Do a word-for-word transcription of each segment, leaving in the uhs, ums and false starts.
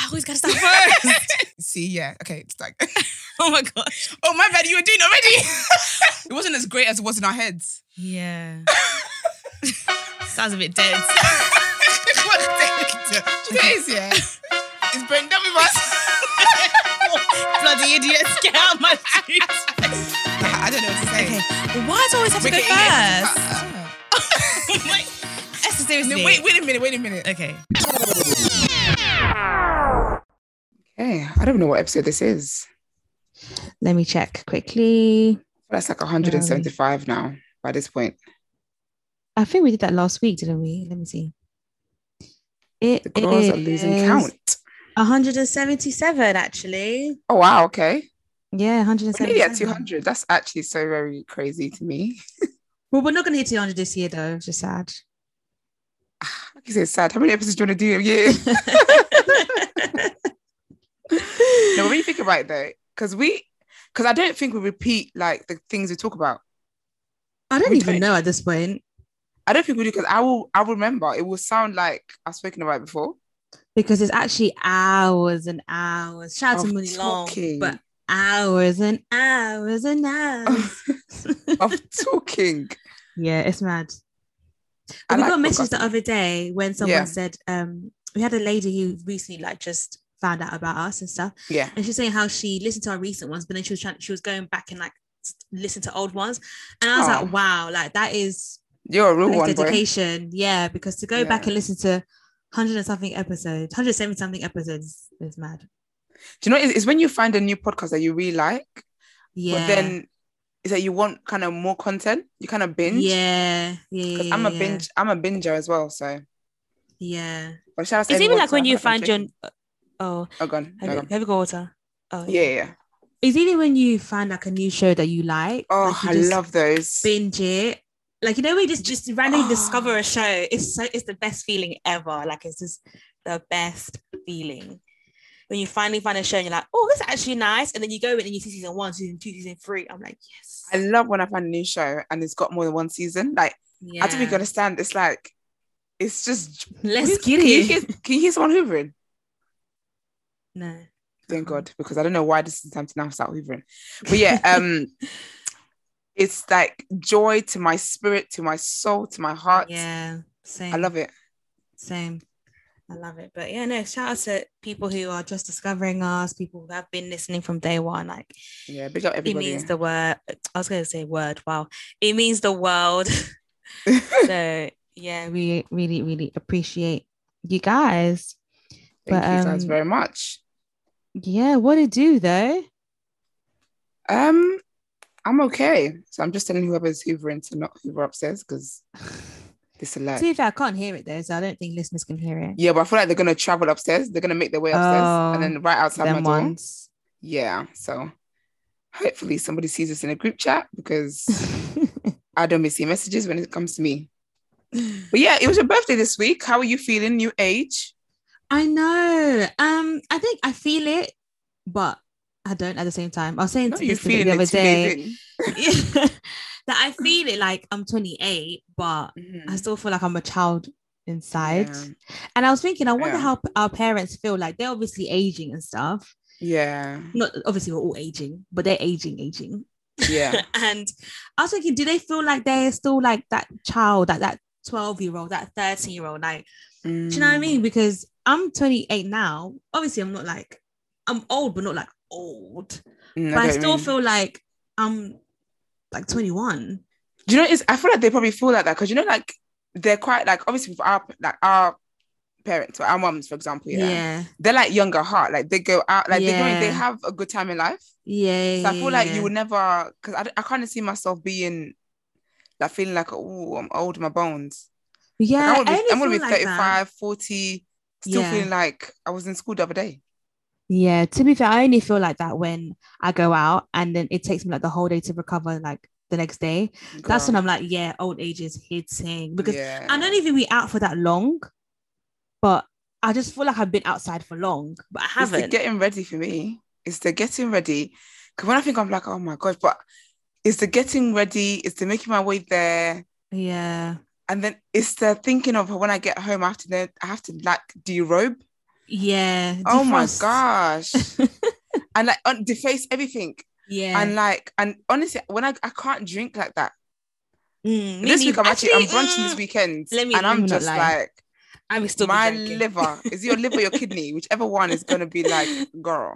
always gotta start first. See, yeah, okay, it's like, Oh my gosh. oh my bad, you were doing it already. It wasn't as great as it was in our heads. Yeah. Sounds a bit dead. What the heck? Do you know what it is, yeah? It's brain done with us. Bloody idiots, get out of my street. I don't know what to say. Okay, well, why does it always have to We're go getting it. first? Uh, Wait, Esther, seriously. no, wait, wait a minute, wait a minute. Okay. Okay, I don't know what episode this is. Let me check quickly. That's like one hundred seventy-five now by this point. I think we did that last week, didn't we? Let me see. It The girls is are losing count. one hundred seventy-seven, actually. Oh, wow, okay. Yeah, one hundred We're seventy-seven. nearly at two hundred. That's actually so very crazy to me. Well, we're not going to hit two hundred this year, though. It's just sad. Like you say, it's sad. How many episodes do you want to do a year? No, but when you think about it, though, because we, because I don't think we repeat like the things we talk about. I don't We even don't. know at this point, I don't think we do, because I will, I will remember. It will sound like I've spoken about it before. because it's actually hours and hours. Shout out to Of Mooney Long, talking. but hours and hours and hours. Of talking. Yeah, it's mad. I we like got a message the podcasting. other day when someone Yeah. said, um, we had a lady who recently like just found out about us and stuff. Yeah. And she's saying how she listened to our recent ones, but then she was trying, she was going back and like listen to old ones. And I was Oh. like, wow, like that is You're a real like one, boy. dedication. Yeah, because to go back Yeah. and listen to hundred and something episodes, hundred seventy something episodes is mad. Do you know, it's, it's when you find a new podcast that you really like, Yeah. but then is that you want kind of more content, you kind of binge. yeah, yeah, Because yeah, I'm a yeah. binge, I'm a binger as well. So, Yeah. but shout out to It's even everyone, like so when I you feel like I'm find your shaking. oh, Oh, gone. have, No, you, gone. have you got water? Oh, Yeah, yeah, yeah. It's even when you find like a new show that you like. Oh, like you I just love those. binge it. Like, you know, we just just randomly Oh. discover a show. It's so it's the best feeling ever. Like, it's just the best feeling when you finally find a show and you're like, oh, this is actually nice. And then you go in and you see season one, season two, season three. I'm like, yes. I love when I find a new show and it's got more than one season. Like, Yeah. I don't think you understand. It's like, it's just. Let's can get you it. hear, can you hear someone hoovering? No. Thank Uh-huh. God, because I don't know why this is the time to now start hoovering. But yeah, um, it's like joy to my spirit, to my soul, to my heart. Yeah. Same. I love it. Same. I love it. But yeah, no, shout out to people who are just discovering us, people who have been listening from day one. Like, Yeah, big up it everybody. means the word. I was going to say word. Wow. It means the world. So yeah, we really, really appreciate you guys. Thank but, you guys um, very much. Yeah, what to do though? Um, I'm okay. So I'm just telling whoever's hoovering to not hoover upstairs because this is like. To be fair, I can't hear it though, so I don't think listeners can hear it. Yeah, but I feel like they're gonna travel upstairs. They're gonna make their way upstairs Oh, and then right outside my Them door. ones. Yeah. So hopefully somebody sees us in a group chat because I don't miss your messages when it comes to me. But yeah, it was your birthday this week. How are you feeling? New age? I know. Um, I think I feel it, but I don't at the same time. I was saying No, to you're this the feeling other it two days day in. that I feel it like I'm twenty-eight, but Mhm. I still feel like I'm a child inside. Yeah. And I was thinking, I wonder Yeah. how p- our parents feel. Like, they're obviously aging and stuff. Yeah. Not obviously we're all aging, but they're aging, aging. Yeah. And I was thinking, do they feel like they're still like that child, like that twelve year old, that thirteen year old? Like, do you know what I mean? Because I'm twenty-eight now. Obviously, I'm not like, I'm old, but not like old. Mm, But I get what you still mean. feel like I'm like twenty-one. Do you know? It's, I feel like they probably feel like that because you know, like they're quite like obviously for our like our parents or our mums, for example. Yeah, Yeah. they're like younger heart. Like they go out, like they go, Yeah. they have a good time in life. Yeah. So I feel like yeah. you would never, because I, I kind of see myself being like feeling like, oh, I'm old in my bones. Yeah. Like, I'm gonna I be, only I'm gonna be feel like that. thirty-five, forty, still Yeah. feeling like I was in school the other day. Yeah, to be fair, I only feel like that when I go out and then it takes me like the whole day to recover, like the next day. That's when Girl. I'm like, yeah, old age is hitting. Because yeah. I don't even be out for that long, but I just feel like I've been outside for long, but I It's the haven't. getting ready for me. It's the getting ready. Because when I think I'm like, oh my gosh, but it's the getting ready, it's the making my way there. Yeah. And then it's the thinking of when I get home, I have to then I have to like derobe. Yeah. Oh my Defrost. gosh. And like on deface everything. Yeah. And like, and honestly, when I, I can't drink like that. Mm, This week neither. I'm actually, I'm Actually, brunching mm, this weekend. let me And let I'm me not just lie. like, I will still be my drinking. liver, is it your liver or your kidney? Whichever one is going to be like, girl.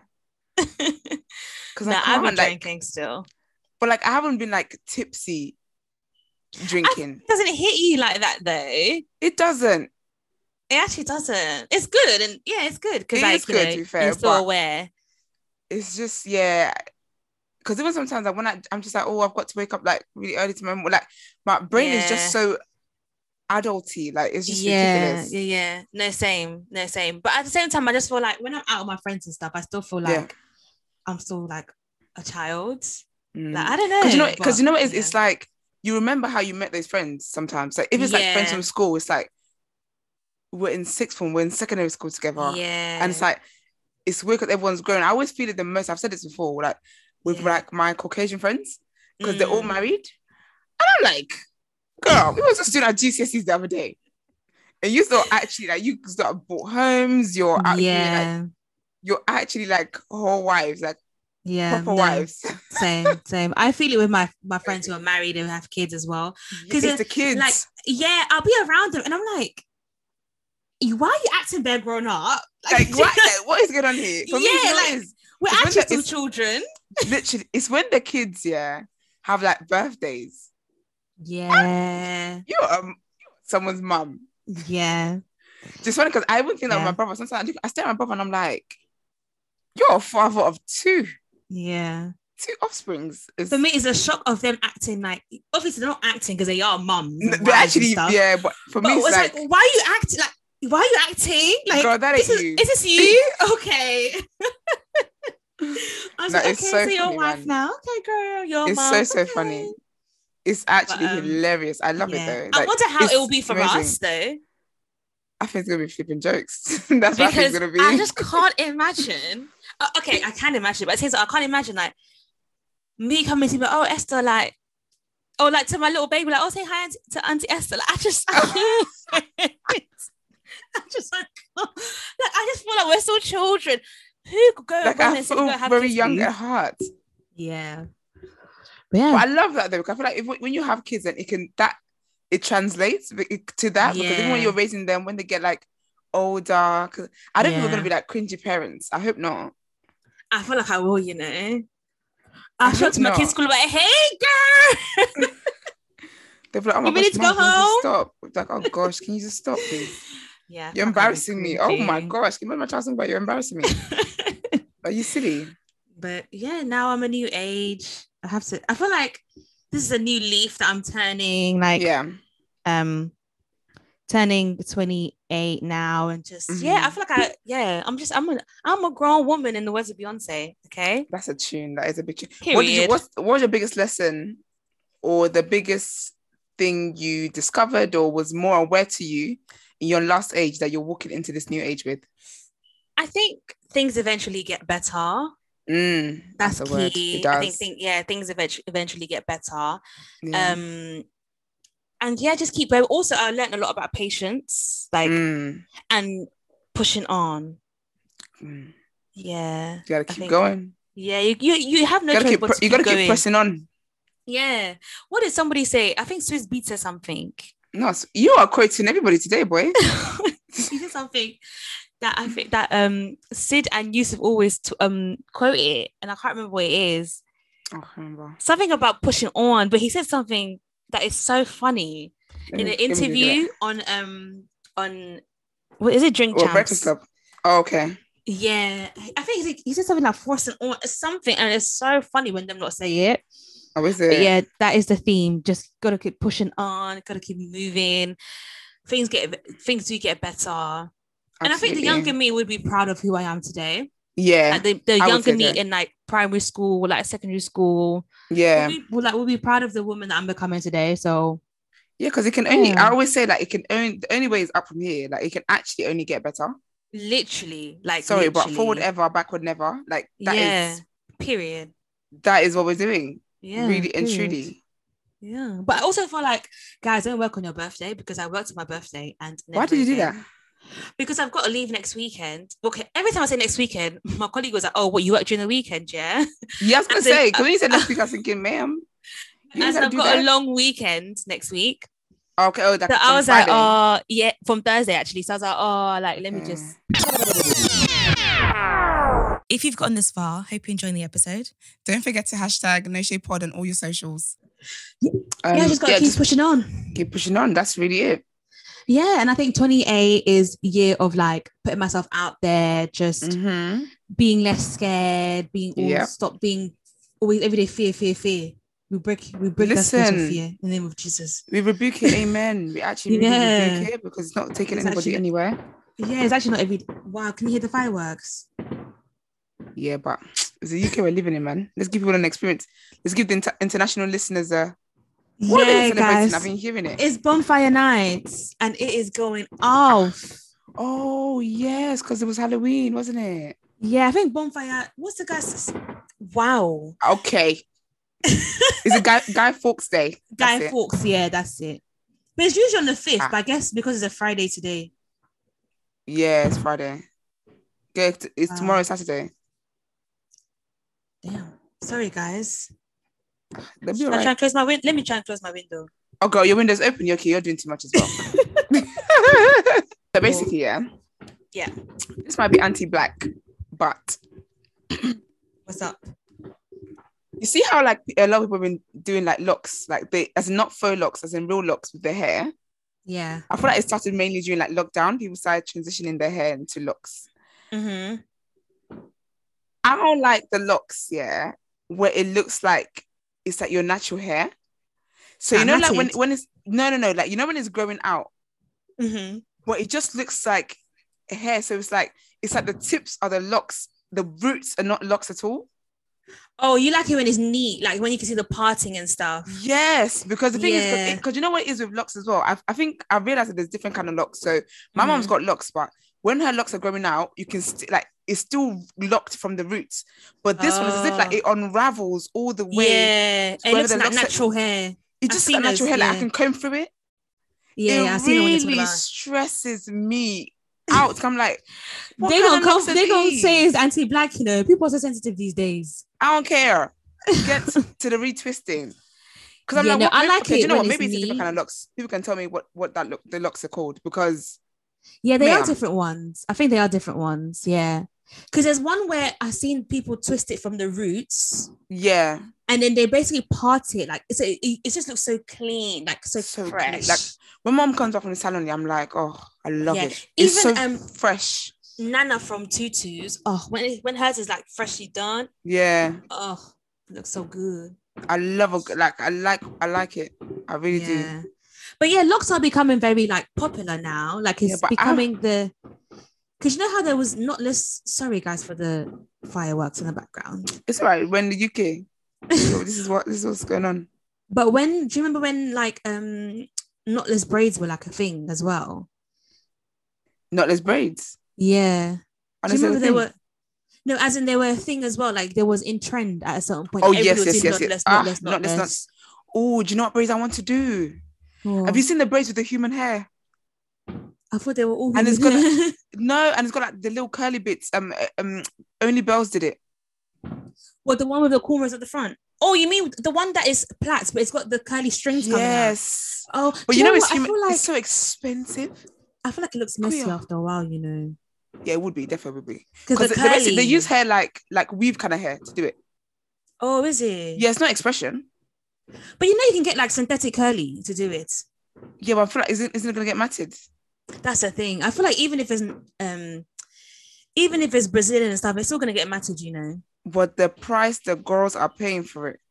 Because No, I I'll be can't like, drinking still. but like, I haven't been like tipsy drinking. It doesn't hit you like that though. It doesn't. It actually doesn't. It's good. And yeah, it's good. Because It like, is you good, know, to be fair, you're still but aware. it's just, yeah. Because even sometimes like when I, I'm just like, oh, I've got to wake up like really early tomorrow. Like my brain is Yeah. just so adulty. Like it's just Yeah, ridiculous. yeah, yeah. No, same, no, same. But at the same time, I just feel like when I'm out with my friends and stuff, I still feel like Yeah. I'm still like a child. Mm. Like I don't know. Because you know, because but, you know, it's, yeah. it's like you remember how you met those friends sometimes. Like if it's like friends Yeah. from school, it's like we're in sixth form, we're in secondary school together. Yeah. And it's like it's weird because everyone's grown. I always feel it the most. I've said this before, like with Yeah. like my Caucasian friends, because Mm. they're all married. And I'm like, girl, we were just doing our G C S Es the other day. And you still actually like you start bought homes, you're actually Yeah. like you're actually like whole wives, like Yeah. proper no. wives. Same, same. I feel it with my my friends who are married and have kids as well. Because it's the kids. Like, yeah, I'll be around them and I'm like, why are you acting bare grown up? Like, what, like, what is going on here? For yeah, me, you know like, what it is? we're It's when actually the- still it's- children. Literally, it's when the kids, yeah, have like birthdays. Yeah. You're um, someone's mum. Yeah. Just funny because I even think that Yeah. with my brother. Sometimes I, do, I stare at my brother and I'm like, you're a father of two, Yeah. two offsprings. It's, For me, it's a shock of them acting like, obviously they're not acting because they are mums. n- and they wives actually, and stuff. yeah, but for But me, it's, it's like, like, why are you acting like? Why are you acting like? girl, that this ain't is, you. is this you? Okay. I was No, like, okay, it's so, so you're a funny, wife man. now. Okay, girl, you're a It's mom. so so Okay. funny. It's actually But, um, hilarious. I love Yeah. it though. I Like, wonder how it's it will be for amazing. us though, I think it's gonna be flipping jokes. That's what I think because it's gonna be. I just can't imagine. Uh, okay, I can imagine, but it says I can't imagine like me coming to me. Oh, Esther, like, oh, like to my little baby, like, oh, say hi auntie, to Auntie Esther. Like, I just, I just like, like, I just feel like we're still children. Who could go Like around I and say, feel go have very kids, young please? at heart. Yeah. But yeah. But I love that though, because I feel like if, when you have kids and it can that it translates to that, because even when Yeah. you're raising them, when they get like older, because I don't think we're Yeah. gonna be like cringy parents. I hope not. I feel like I will, you know. I I'll show hope up to my not. kids' school like, hey girl. They'll be like, oh my You ready gosh, to mom, go can you just home? stop? It's like, oh gosh, can you just stop, please? Yeah. I You're feel like I'll be embarrassing me. Oh my cringy. gosh, can you imagine my child something about you're embarrassing me? Are you silly? But yeah, now I'm a new age. I have to, I feel like this is a new leaf that I'm turning, like Yeah. um turning twenty-eight now, and just yeah, I Mhm. feel like I yeah, I'm just I'm a I'm a grown woman in the words of Beyonce. Okay. That's a tune. That is a big tune. Period. What did you what, what was your biggest lesson or the biggest thing you discovered or was more aware to you in your last age that you're walking into this new age with? I think things eventually get better. Mm, That's, that's a word. key. It I think, does. think yeah, things eventually eventually get better. Yeah. Um, and yeah, just keep going. Also, I learned a lot about patience, like Mm, and pushing on. mm. Yeah, You gotta I keep think- going. yeah. You you, you have no You gotta choice keep, but pre- to you keep gotta going. keep pressing on. Yeah. What did somebody say? I think Swiss Beats said something. No, s- you are quoting everybody today, boy. He said something that I think that um Sid and Yusuf always t- um quote it, and I can't remember what it is. I can't remember. Something about pushing on, but he said something that is so funny Let in me- an let me Google interview it. on um on what is it? Drink Or Champs. Breakfast Club. Oh, okay. Yeah, I think he, he said something like forcing on something, and it's so funny when them not say it. Oh, is But it? yeah, that is the theme. Just gotta keep pushing on, gotta keep moving. Things get things do get better. And I think the Absolutely. younger me would be proud of who I am today. Yeah. Like the, the I would younger say me so. in like primary school, like secondary school, Yeah. will be, will like will be proud of the woman that I'm becoming today. So Yeah, because it can only, Yeah. I always say like it can only, the only way is up from here. Like it can actually only get better. literally, like Sorry, but literally. forward ever, backward never. Like that is yeah, period. that is what we're doing. Yeah, really and period. truly. Yeah, but I also feel like guys don't work on your birthday because I worked on my birthday and Why never did you do again. that? because I've got to leave next weekend. Okay, every time I say next weekend, my colleague was like, "Oh, what, you work during the weekend, yeah?" Yeah, I was gonna As in- say, because when you said next week, I was thinking, ma'am, you As gotta I've do got a that. long weekend next week. Okay, oh, that's So I from was Friday. like, "Oh, yeah," from Thursday actually. So I was like, "Oh, like let me Okay. just." If you've gotten this far, hope you're enjoying the episode. Don't forget to hashtag No Shade Pod on all your socials. Um, yeah, just gotta keep just pushing on. keep pushing on. That's really it. Yeah, and I think twenty-eight is year of like putting myself out there, just Mm-hmm. being less scared, being all Yep. stop being always everyday fear, fear, fear. We break, we break that spirit of Listen. fear in the name of Jesus. We rebuke it, amen. We actually really Yeah. rebuke it because it's not taking It's anybody actually- anywhere. Yeah, it's actually not every. Wow, can you hear the fireworks? Yeah, but it's the U K we're living in, man. Let's give people an experience. Let's give the inter- international listeners a. What are they Yeah, celebrating? guys, I've been hearing it. it's bonfire nights and it is going off. Oh yes, because it was Halloween, wasn't it? Yeah, I think bonfire. What's the guy's? Wow, Okay. It's a Guy Guy Fawkes Day. Guy That's it. Fawkes. Yeah, that's it. But it's usually on the fifth. Ah. But I guess because it's a Friday today. Yeah, it's Friday. Okay, t- it's Wow. tomorrow, Saturday. Damn. Sorry, guys. They'll be Should all I try right. and close my window? Let me try and close my window. Oh, girl, your window's open. You're okay. You're doing too much as well. So basically, yeah. Yeah. This might be anti-black, but What's up? you see how like a lot of people have been doing like locks, like they as in not faux locks, as in real locks with their hair. Yeah. I feel like it started mainly during like lockdown. People started transitioning their hair into locks. Mm-hmm. I don't like the locks, yeah, where it looks like it's like your natural hair. So you Ah, know, like when matted. when it's no no no, like you know when it's growing out, Mm-hmm. but it just looks like hair. So it's like it's like the tips are the locks, the roots are not locks at all. Oh, you like it when it's neat, like when you can see the parting and stuff. Yes, because the thing is, Yeah. because you know what it is with locks as well. I, I think I realized that there's different kind of locks. So my mom's Mhm. got locks, but when her locks are growing out, you can st- like it's still locked from the roots. But this one is as if like Oh. it unravels all the way. Yeah, it whether looks the like locks are- natural hair. It I've just seen like natural those, hair, like I yeah. can comb through it. Yeah, it yeah, I've seen it when it's really about. stresses me out. I'm like, what They kind gonna of come, locks are they gonna these? say it's anti-black. You know, people are so sensitive these days. I don't care. Get to the retwisting. Because I'm Yeah, like, no, what, I maybe- like okay, do you it know when what? it's Maybe it's a different kind of neat. locks. People can tell me what what that look the locks are called because Yeah, they are Ma'am. different ones. I think they are different ones. Yeah, because there's one where I've seen people twist it from the roots, yeah, and then they basically part it. Like it's a, it, it just looks so clean, like so, So clean. fresh. Like, when mom comes back from the salon, I'm like, oh, I love Yeah. it. It's Even, so um, fresh. Nana from Tutus. Oh, when it, when hers is like freshly done. Yeah, Oh, it looks so good. I love a like I like I like it. I really do. Yeah. But yeah, locks are becoming very like popular now. Like it's Yeah, but I- becoming the because you know how there was not less sorry guys for the fireworks in the background. It's all right. When the U K, so this is what this is what's going on. But when do you remember when like um knotless braids were like a thing as well? Knotless braids. Yeah. And Do you it's a remember they thing. were no, as in they were a thing as well. Like there was in trend at a certain point. Oh, Everybody yes, was yes, doing yes, yes. knotless, Ah, knotless, knotless, knotless. knotless. Oh, do you know what braids I want to do? Oh, Have you seen the braids with the human hair? I thought they were all And it's human. No, and it's got like the little curly bits. Um, uh, um, Only Bells did it. What, the one with the cornrows at the front? Oh, you mean the one that is plaits, but it's got the curly strings coming out? Yes, Oh, but do you know, it's what? human. I feel like It's so expensive. I feel like it looks messy Queer. after a while, you know, Yeah, it would be definitely would be because the because they, they, basically- curly. they use hair like like weave kind of hair to do it. Oh, is it? Yeah, it's not expression. But you know, you can get like synthetic curly to do it. Yeah, but I feel like isn't isn't it gonna get matted? That's the thing. I feel like even if it's um, even if it's Brazilian and stuff, it's still gonna get matted, you know. But the price the girls are paying for it.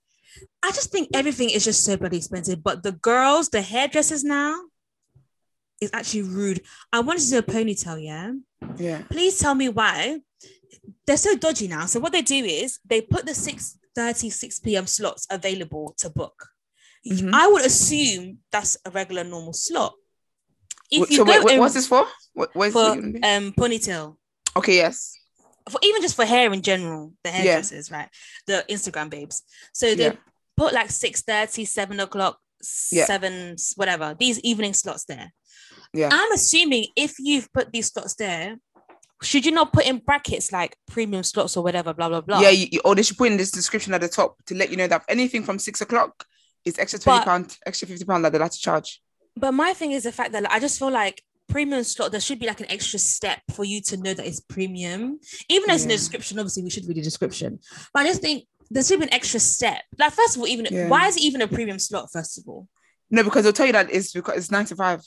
I just think everything is just so bloody expensive. But the girls, the hairdressers now, is actually rude. I wanted to do a ponytail, yeah. Yeah. Please tell me why. They're so dodgy now. So what they do is they put the six thirty, six p.m. slots available to book. Mhm. I would assume that's a regular normal slot. If Wh- you so go wait, wait, in what's this for? What, what is for it gonna be? um ponytail, Okay, yes. for even just for hair in general, the Yeah. hairdressers, right? The Instagram babes. So they Yeah. put like six thirty, seven o'clock, Yeah. seven, whatever, these evening slots there. Yeah. I'm assuming if you've put these slots there, should you not put in brackets like premium slots or whatever, blah, blah, blah? Yeah, you, you, or they should put in this description at the top to let you know that anything from six o'clock is extra twenty pounds, extra fifty pounds that they'd like to charge. But my thing is the fact that like, I just feel like premium slot, there should be like an extra step for you to know that it's premium. Even though it's in the description, obviously we should read the description. But I just think there should be an extra step. Like, first of all, even yeah. why is it even a premium slot, first of all? No, because they'll tell you that it's because it's nine to five.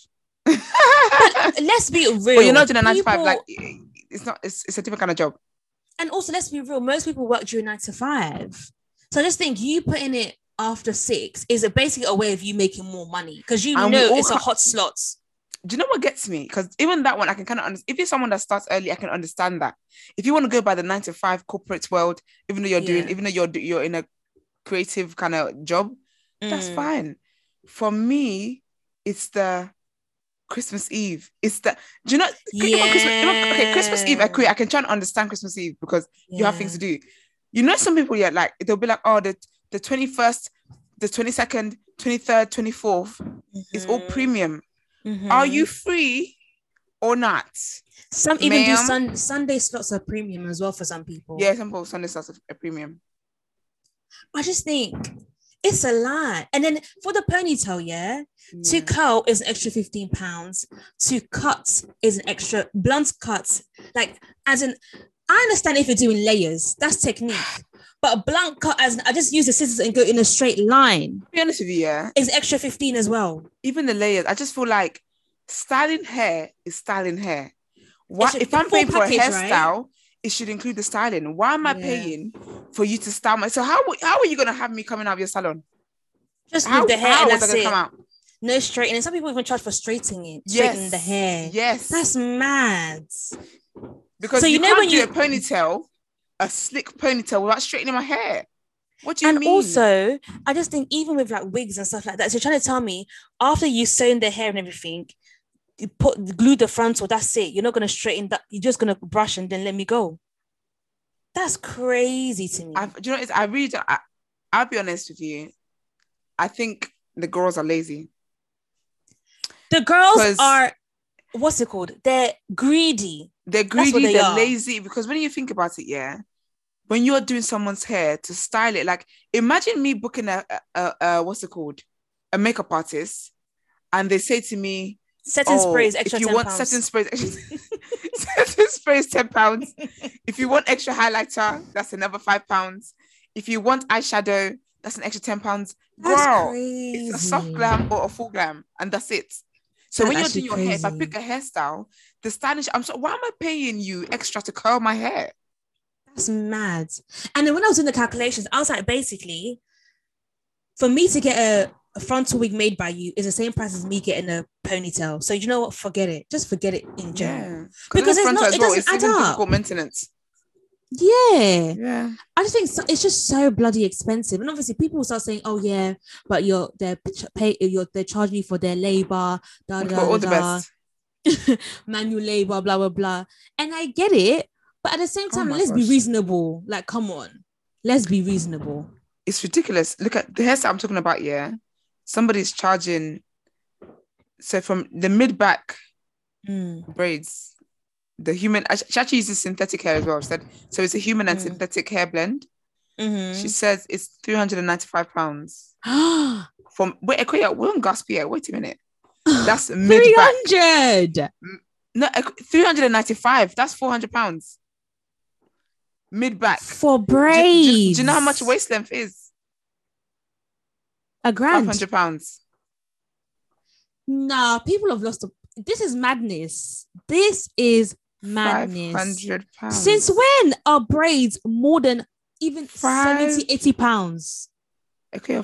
But let's be real. But you're not doing a nine to five, like it's not, it's, it's a different kind of job. And also, let's be real, most people work during nine to five. So I just think you putting it after six is a basically a way of you making more money because you and know it's a hot slot. Do you know what gets me? Because even that one, I can kind of understand. If you're someone that starts early, I can understand that. If you want to go by the nine to five corporate world, even though you're doing, yeah. even though you're you're in a creative kind of job, mm. that's fine. For me, it's the Christmas Eve. It's the, do you know? Yeah. Christmas, even, okay, Christmas Eve, I, I can try and understand Christmas Eve because yeah. you have things to do. You know, some people, yeah, like they'll be like, oh, the the twenty-first, the twenty-second, twenty-third, twenty-fourth mm-hmm. is all premium. Mm-hmm. Are you free or not? Some even Ma'am? do sun, Sunday slots are premium as well for some people. Yeah, some people Sunday slots are premium. I just think it's a lot. And then for the ponytail, yeah, yeah. to curl is an extra fifteen pounds. To cut is an extra blunt cut. Like, as in, I understand if you're doing layers, that's technique. But a blunt cut, as in, I just use the scissors and go in a straight line. To be honest with you, yeah, is extra fifteen as well. Even the layers, I just feel like styling hair is styling hair. What if I'm paying for a hairstyle? Right? It should include the styling. Why am I yeah. paying for you to style my? So how how are you gonna have me coming out of your salon? Just how, with the hair how and that's it. Come out? No straightening. Some people even charge for straightening it, yes. straightening the hair. Yes, that's mad. Because so you, you know can't when do you a ponytail, a slick ponytail without straightening my hair. What do you and mean? And also, I just think even with like wigs and stuff like that, so you're trying to tell me after you sewn the hair and everything, you put glue the frontal, that's it. You're not gonna straighten that. You're just gonna brush and then let me go. That's crazy to me. I, do you know? It's, I really, don't, I, I'll be honest with you. I think the girls are lazy. The girls are, what's it called? They're greedy. They're greedy. They they're are. lazy because when you think about it, yeah. When you're doing someone's hair to style it, like imagine me booking a, a, a what's it called, a makeup artist, and they say to me, "Setting oh, sprays extra if you ten want pounds. setting sprays, setting sprays ten pounds. If you want extra highlighter, that's another five pounds. If you want eyeshadow, that's an extra ten pounds. That's Girl, crazy. It's a soft glam or a full glam, and that's it. So that's when you're doing your crazy. hair, if I pick a hairstyle, the styling, I'm so why am I paying you extra to curl my hair? That's mad. And then when I was doing the calculations, I was like, basically, for me to get a, a frontal wig made by you is the same price as me getting a ponytail. So you know what? Forget it. Just forget it in general. Yeah. Because it's not, it doesn't add up. Difficult maintenance. Yeah. Yeah. I just think so, it's just so bloody expensive. And obviously people will start saying, oh yeah, but you're they're pay you're they're charging you for their labor, da, da, all da, the best. manual labor, blah blah blah. And I get it. But at the same time, oh let's gosh. be reasonable. Like, come on. Let's be reasonable. It's ridiculous. Look at the hairstyle I'm talking about, yeah. Somebody's charging. So from the mid-back mm. braids, the human... She actually uses synthetic hair as well. She said, so it's a human and mm. synthetic hair blend. Mm-hmm. She says it's three hundred ninety-five pounds. From Wait, Equia, we're on Gasp here. Wait a minute. That's mid-back. three hundred No, three hundred ninety-five. That's four hundred pounds. Mid-back. For braids. Do, do, do you know how much waist length is? A grand. five hundred pounds. Nah, people have lost. A, this is madness. This is madness. five hundred pounds. Since when are braids more than even Five. seventy, eighty pounds? Okay.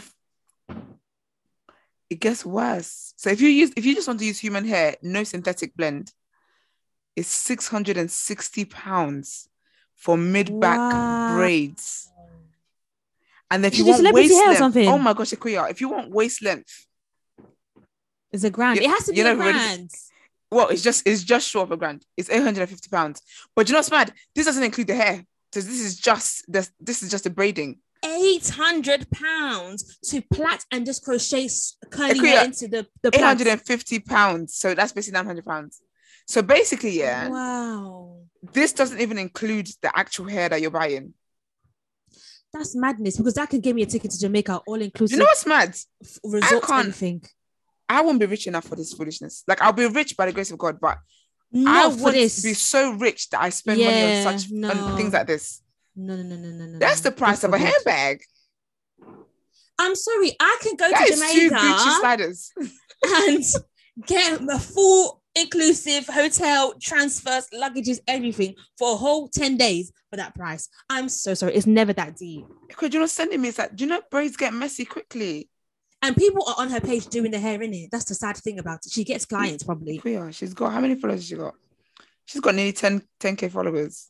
It gets worse. So if you use, if you just want to use human hair, no synthetic blend, it's six hundred sixty pounds for mid-back wow. braids. And if you, you want waist length, something? oh my gosh, Akuya, if you want waist length, it's a grand. You, it has to be a grand. Really, well, it's just it's just short of a grand. It's eight hundred fifty pounds. But you know what's mad? This doesn't include the hair. So this is just this this is just the braiding. eight hundred pounds to plait and just crochet curly Equia, hair into the, the eight plaits. hundred fifty pounds. So that's basically nine hundred pounds. So basically, yeah. Wow. This doesn't even include the actual hair that you're buying. That's madness, because that can give me a ticket to Jamaica, all inclusive. Do you know what's mad? Resort anything. I won't be rich enough for this foolishness. Like, I'll be rich by the grace of God, but Not I for want this. to be so rich that I spend Yeah, money on such no. on things like this. No, no, no, no, no, no. That's the price God of a forbid. handbag. I'm sorry, I can go That to is two Jamaica Gucci sliders. and get a full inclusive hotel, transfers, luggages, everything for a whole ten days for that price. I'm so sorry. It's never that deep. Because you're not sending me, it's like, do you know braids get messy quickly? And people are on her page doing the hair in it. That's the sad thing about it. She gets clients probably. Yeah, she's got, how many followers has she got? She's got nearly ten, ten K followers.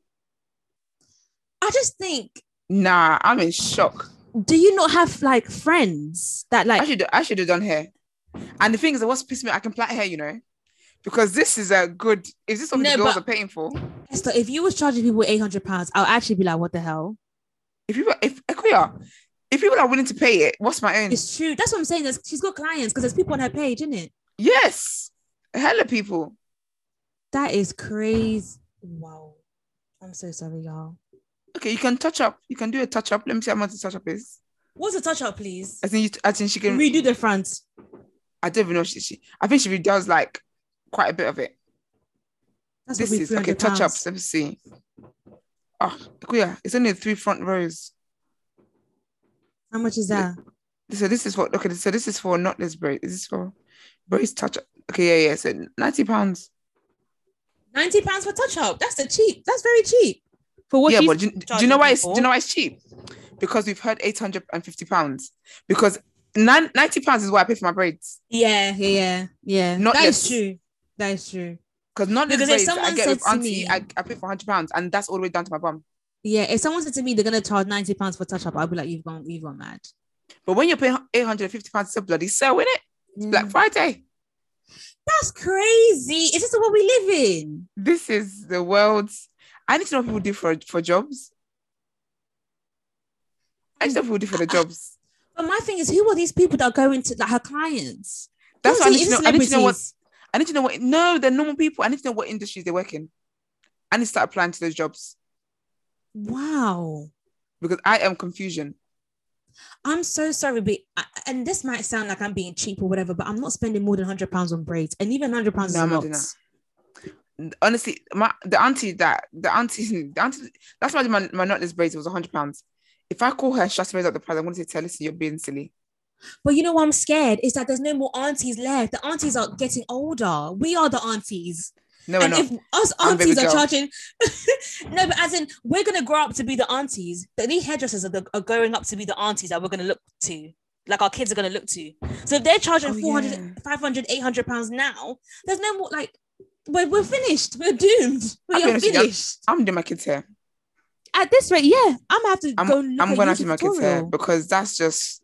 I just think, Nah, I'm in shock. do you not have like friends that like I should I should have done hair. And the thing is, that what's pissing me, I can plait hair, you know, because this is a good. Is this what No, the girls but- are paying for? Esther, if you was charging people eight hundred pounds, I'll actually be like, what the hell? If you if Equia, if people are willing to pay it, what's my own? It's true. That's what I'm saying. There's, she's got clients because there's people on her page, isn't it? Yes, hella people. That is crazy. Wow. I'm so sorry, y'all. Okay, you can touch up. You can do a touch up. Let me see how much the touch up is. What's a touch up, please? I think you, I think she can Redo the front. I don't even know if she, she I think she does like quite a bit of it. That's This probably is okay. Touch ups. Let me see. Oh, Equia, it's only three front rows. How much is that? So this is for okay. So this is for knotless braid. Is this for braids touch up? Okay, yeah, yeah. So ninety pounds. ninety pounds for touch up. That's the cheap. That's very cheap. For what Yeah, she's but do, do you know why? It's, do you know why it's cheap? Because we've heard eight hundred and fifty pounds. Because nine, ninety pounds is what I pay for my braids. Yeah, yeah, yeah, yeah. Not that less. is true. That is true. Because knotless Because if braids someone I get said with to auntie, me- I, I pay for hundred pounds, and that's all the way down to my bum. Yeah, if someone said to me they're gonna charge ninety pounds for touch up, I'll be like, you've gone, you've gone mad. But when you're paying eight hundred and fifty pounds, it's a bloody sale, innit? It's Yeah. Black Friday. That's crazy. Is this the world we live in? This is the world's. I need to know what people do for for jobs. I need to know what people do for the jobs. But my thing is, who are these people that are going to like her clients? That's Who what I are need these- to is know. it I need to know what. celebrities? I need to know what. No, they're normal people. I need to know what industries they work in. I need to start applying to those jobs Wow. because I am confusion. I'm so sorry, but I, and this might sound like I'm being cheap or whatever, but I'm not spending more than one hundred pounds on braids, and even one hundred pounds No, is I'm a not lot. doing that. Honestly, my the auntie that the auntie the auntie that's why my my knotless braids was a hundred pounds. If I call her and she has to raise up the price, I'm going to say, "Tell listen, you're being silly." But you know what I'm scared is that there's no more aunties left. The aunties are getting older. We are the aunties. No, we're and not. if us I'm baby aunties are girl. charging, no, but as in we're gonna grow up to be the aunties. That these hairdressers are, the, are growing up to be the aunties that we're gonna look to, like our kids are gonna look to. So if they're charging Oh, four hundred, yeah. five hundred, eight hundred pounds now, there's no more like we're, we're finished. We're doomed. I'll We be are honest with you, finished. I'm doing my kids' hair. At this rate, yeah, I'm gonna have to I'm go look I'm at going to YouTube do my kids' hair tutorial. because that's just.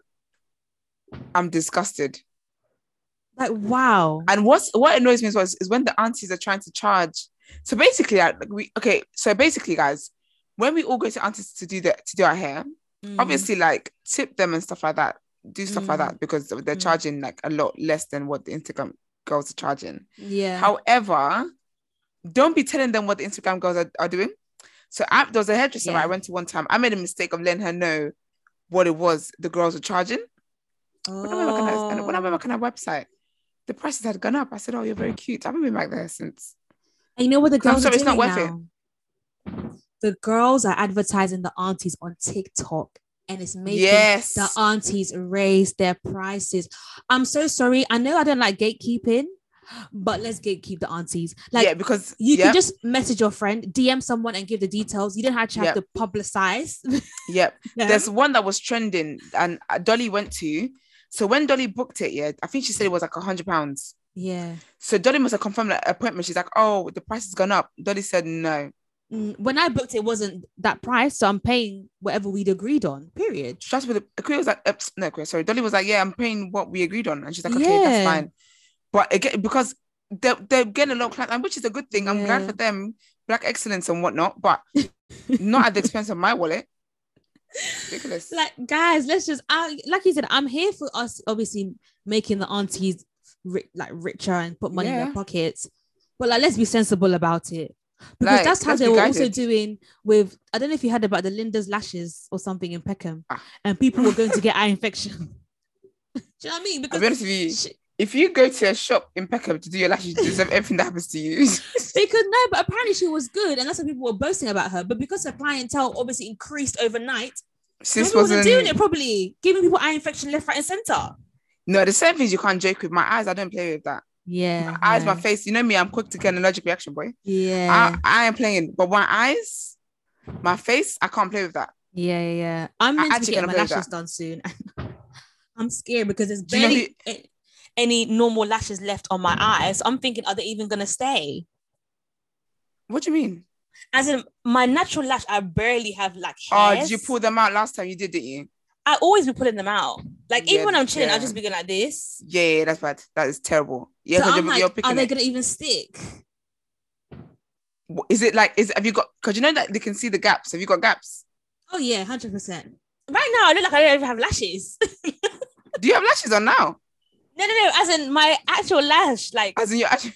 I'm disgusted. Like wow. And what's what annoys me as well is, is when the aunties are trying to charge. So basically, like we okay. So basically, guys, when we all go to aunties to do that to do our hair, Mm. obviously, like tip them and stuff like that. Do stuff like Mm. that because they're Mm. charging like a lot less than what the Instagram girls are charging. Yeah. However, don't be telling them what the Instagram girls are, are doing. So I, there was a hairdresser Yeah. I went to one time. I made a mistake of letting her know what it was the girls were charging. When I went back on her, and when I went back on her website, the prices had gone up. I said, "Oh, you're very cute." I haven't been back there since. And you know what the I'm girls sorry, are it's doing not worth it. now? The girls are advertising the aunties on TikTok, and it's making Yes. the aunties raise their prices. I'm so sorry. I know I don't like gatekeeping, but let's gatekeep the aunties. Like yeah, because you yeah, can just message your friend, D M someone, and give the details. You don't have to have Yep. to publicize. yeah. Yeah. There's one that was trending, and Dolly went to. So when Dolly booked it, yeah, I think she said it was like a hundred pounds. Yeah. So Dolly must have confirmed that appointment. She's like, "Oh, the price has gone up." Dolly said, "No." Mm, When I booked it, wasn't that price, so I'm paying whatever we'd agreed on. Period. Just with the Aquia was like, uh, no, Aquia, sorry. Dolly was like, "Yeah, I'm paying what we agreed on," and she's like, "Okay, that's Yeah. fine." But again, because they're, they're getting a lot of clients, and which is a good thing. I'm glad Yeah. for them, black excellence and whatnot, but not at the expense of my wallet. Ridiculous. Like, guys, let's just, I, like you said, I'm here for us, obviously, making the aunties ri- like richer and put money in Yeah. their pockets. But like, let's be sensible about it. Because Like, that's how let's they be were also guided. doing with, I don't know if you heard about the Linda's lashes or something in Peckham, Ah. and people were going to get eye infection. Do you know what I mean? I'll Because be honest with you. sh- If you go to a shop in Peckham to do your lashes, you deserve everything that happens to you. because no, but apparently she was good, and that's what people were boasting about her. But because her clientele obviously increased overnight, Sis people wasn't wasn't doing it properly, giving people eye infection left, right, and center. No, the same things you can't joke with. My eyes, I don't play with that. Yeah, My eyes, no. my face. You know me, I'm quick to get an allergic reaction, boy. Yeah, I, I am playing, but my eyes, my face, I can't play with that. yeah, yeah, yeah. I'm I meant to be actually getting my gonna play with lashes that. done soon. I'm scared because there's Do you know barely a- any normal lashes left on my eyes. So I'm thinking, are they even gonna stay? What do you mean? As in, my natural lash, I barely have like Oh, hairs. did you pull them out last time? You did, didn't you? I always be pulling them out. Like Yeah, even when I'm chilling, yeah. I'll just be going like this. Yeah, yeah, that's bad. That is terrible. Yeah, so because I'm you're, like, you're are picking they it. gonna even stick? Is it like, is have you got, because you know that they can see the gaps. Have you got gaps? Oh yeah, hundred percent. Right now, I look like I don't even have lashes. Do you have lashes on now? No, no, no. As in my actual lash, like. As in your actual...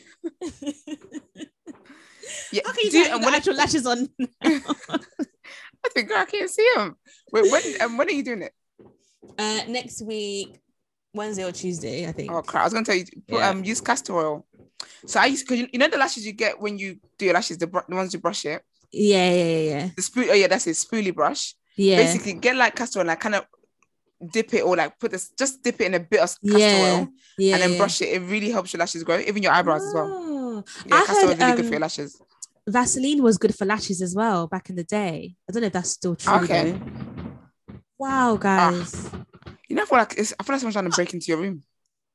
yeah. How can you do you, say and the when actual lashes on? I think, girl, I can't see them. Wait, when, um, when are you doing it? uh, next week, Wednesday or Tuesday, I think. Oh crap! I was gonna tell you, put, Yeah. um, use castor oil. So I used, because you, you know the lashes you get when you do your lashes, the, br- the ones you brush it, Yeah, yeah, yeah, yeah. the spool. Oh yeah, that's it, spoolie brush. Yeah. Basically, get like castor oil and like kind of dip it or like put this, just dip it in a bit of castor yeah. oil Yeah. and then yeah. brush it. It really helps your lashes grow, even your eyebrows as well. Oh. Yeah, I castor oil heard is really good um, for your lashes. Vaseline was good for lashes as well back in the day. I don't know if that's still true Okay. though. Wow, guys. You know, I feel like it's, I feel like someone's trying to break into your room.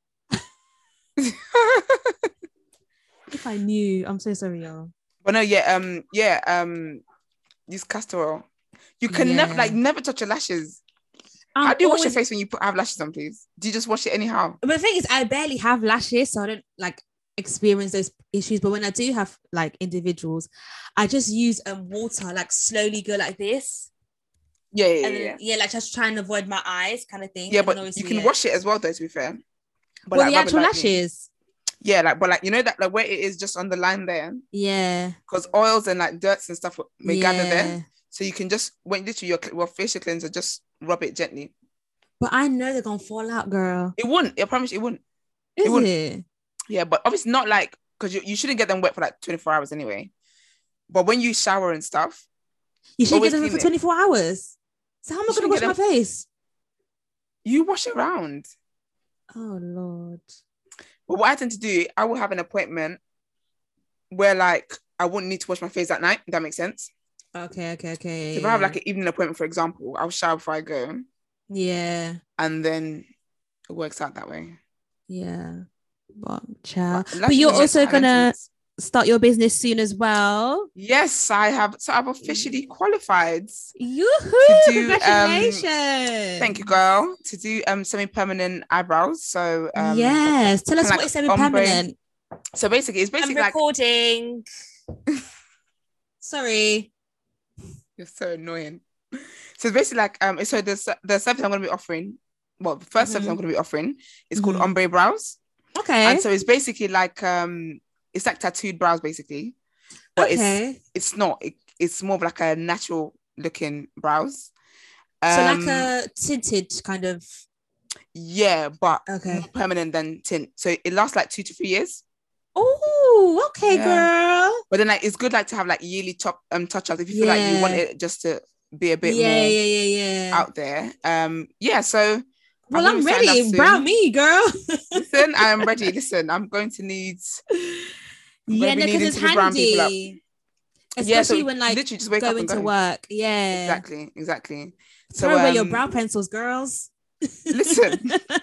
If I knew, I'm so sorry, y'all. But no, yeah, um, yeah, um, use castor oil. You can never, Yeah. like, never touch your lashes. I'm How do you wash your always- face when you put have lashes on, please? Do you just wash it anyhow? But the thing is, I barely have lashes, so I don't like experience those issues. But when I do have like individuals, I just use um water, like slowly go like this, Yeah, yeah, and yeah. then, yeah. yeah, like just trying to avoid my eyes, kind of thing. Yeah, And but then you obviously, can yeah. wash it as well, though. To be fair, but Well, like, the rub it actual lightly. lashes. Yeah, like, but like you know that like where it is just on the line there, Yeah, because oils and like dirts and stuff may yeah. gather there. So you can just when literally your well, facial cleanser, just rub it gently. But I know they're gonna fall out, girl. It wouldn't. I promise you, it wouldn't. Is wouldn't. it? Yeah, but obviously not like because you, you shouldn't get them wet for like twenty-four hours anyway. But when you shower and stuff, You should Always get them clean for it. twenty-four hours. So how am I You gonna wash shouldn't my get face? you wash around. Oh Lord. But what I tend to do, I will have an appointment where like I wouldn't need to wash my face at night. If that makes sense. Okay, okay, okay. So if I have like an evening appointment, for example, I'll shower before I go, yeah, and then it works out that way. yeah. But child. But But you're lashes are also meant- are meant to gonna be- start your business soon as well. Yes, I have. So I've officially Yoo-hoo! qualified. To do, um, Congratulations. Thank you, girl. To do um semi-permanent eyebrows. So um yes. Tell us kinda what like is semi-permanent. So basically, it's I'm basically like recording. Sorry. you're so annoying. So it's basically like um so the s- the service I'm going to be offering. Well, the first service Mhm. I'm going to be offering is called Mhm. ombre brows, Okay. and so it's basically like um it's like tattooed brows basically, but it's okay. it's not. It, it's more of like a natural looking brows. So Um, like a tinted kind of. yeah, but Okay. more permanent than tint. So it lasts like two to three years. Oh, okay, Yeah. girl. But then like it's good like to have like yearly top um touch ups if you feel like you want Yeah. it just to be a bit yeah, more yeah, yeah, yeah. out there. Um, yeah. So well, gonna I'm be signed up ready. soon. Brown me, girl. listen, I am ready. Listen, I'm going to need. yeah, be no, because needing it's to be brown people up. handy. Yeah, so Especially when like literally just wake up going and to go. work. Yeah. Exactly, exactly. So Throw away your um, brow pencils, girls. listen,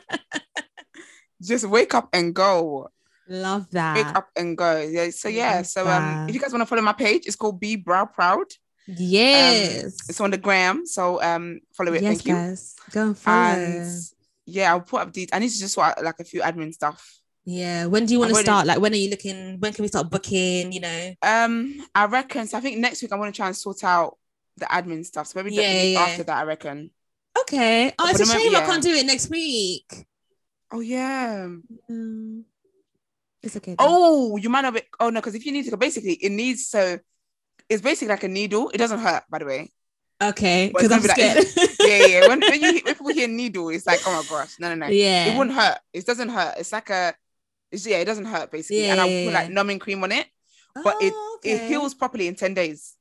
just wake up and go. Love that. Wake up and go. Yeah. So yeah. Love So um, that. if you guys want to follow my page, it's called Be Brow Proud. Yes. Um, it's on the gram. So um, follow it. yes, Thank you. guys. Go and follow. And yeah, I'll put up details. I need to just sort out like a few admin stuff. yeah. When do you want I've to already- start? Like, when are you looking? When can we start booking? You know? Um, I reckon. So I think next week I want to try and sort out the admin stuff. So maybe the, Yeah, the week yeah. after that, I reckon. okay. Oh, But it's a the moment- shame I yeah. can't do it next week. Oh yeah. Mm, it's okay. then. Oh, you might not be. Oh no, because if you need to go, basically it needs so. It's basically like a needle. It doesn't hurt, by the way. Okay, But it's because I'm gonna be scared. like, yeah, yeah. When, when you when people hear needle, it's like, oh my gosh, no, no, no. Yeah. It wouldn't hurt. It doesn't hurt. It's like a, it's, yeah, it doesn't hurt basically. Yeah, and I'll yeah, put yeah. like numbing cream on it, but it Oh, it okay. heals properly in ten days.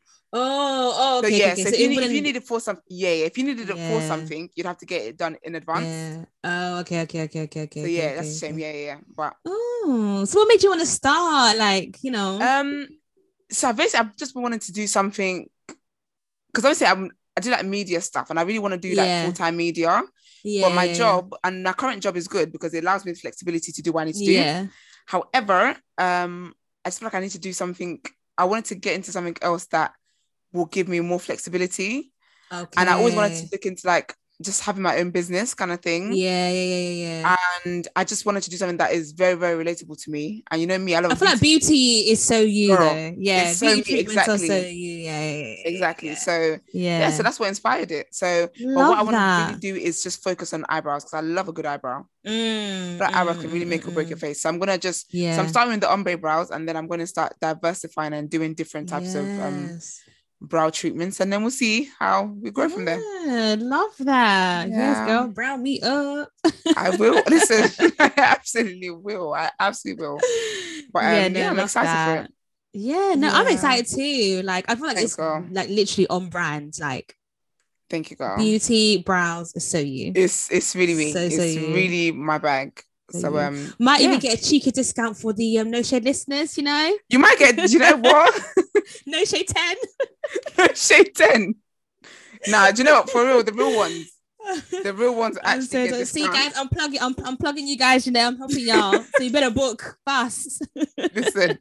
Oh, oh, So okay. yeah, okay, so okay. if you it need if you wouldn't- need it for some, yeah, yeah, if you needed it for Yeah. something, you'd have to get it done in advance. Yeah. Oh, okay, okay, okay, okay, okay. So okay, yeah, okay, that's a shame. okay. Yeah, yeah, yeah. But Oh, so what made you want to start? Like, you know. um, so basically, I've just been wanting to do something because obviously I'm I do like media stuff, and I really want to do Yeah. like full time media. yeah. But my yeah, job and my current job is good because it allows me the flexibility to do what I need to do. Yeah. However, um, I just feel like I need to do something. I wanted to get into something else that will give me more flexibility. Okay. And I always wanted to look into like just having my own business kind of thing. Yeah, yeah, yeah, yeah. yeah. And I just wanted to do something that is very, very relatable to me. And you know me, I love I feel like beauty is so you Girl, though. Yeah, it's so beauty me, treatments are exactly. so you. Yeah, yeah, yeah, Exactly. Yeah. So yeah. yeah, so that's what inspired it. So but Love what I want that. to really do is just focus on eyebrows because I love a good eyebrow. Mm, But mm, eyebrows can really mm, make or break mm, your face. So I'm gonna just Yeah. so I'm starting with the ombre brows and then I'm gonna start diversifying and doing different types of um Yes. brow treatments and then we'll see how we grow from there. Yeah, love that. Yes, Yeah. girl, brown me up. I will listen. I absolutely will. I absolutely will. But um, yeah, yeah, no, I'm love excited for that. it. Yeah, no, I'm Yeah. excited too. Like, I feel like Thanks, it's girl. like literally on brand. Like, Thank you, girl. beauty, brows is so you. It's it's really me. So, it's so you. really my bag. So So you. um, Might yeah. even get a cheeky discount for the um, No Shade listeners, you know? You might get. You know what? No Shade ten. Shade ten. Nah, do you know what? For real, the real ones, the real ones I'm actually so get sorry. See, discounts. guys, I'm plugging, I'm, I'm plugging you guys, you know, I'm helping y'all. So you better book fast. Listen,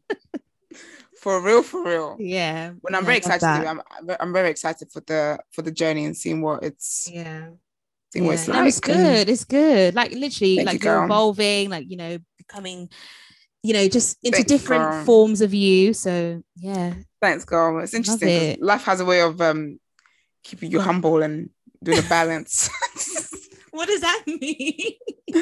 for real, for real. yeah. When I'm No, very love excited, to do, that. I'm I'm very excited for the for the journey and seeing what it's Yeah. seeing what it's no, like. it's good. It's good. Like literally, Thank like you, you're girl. evolving, like, you know, becoming, you know, just into Thank you, different girl. forms of you. So yeah. Thanks, girl. It's interesting because it. life has a way of um keeping you humble and doing a balance. What does that mean?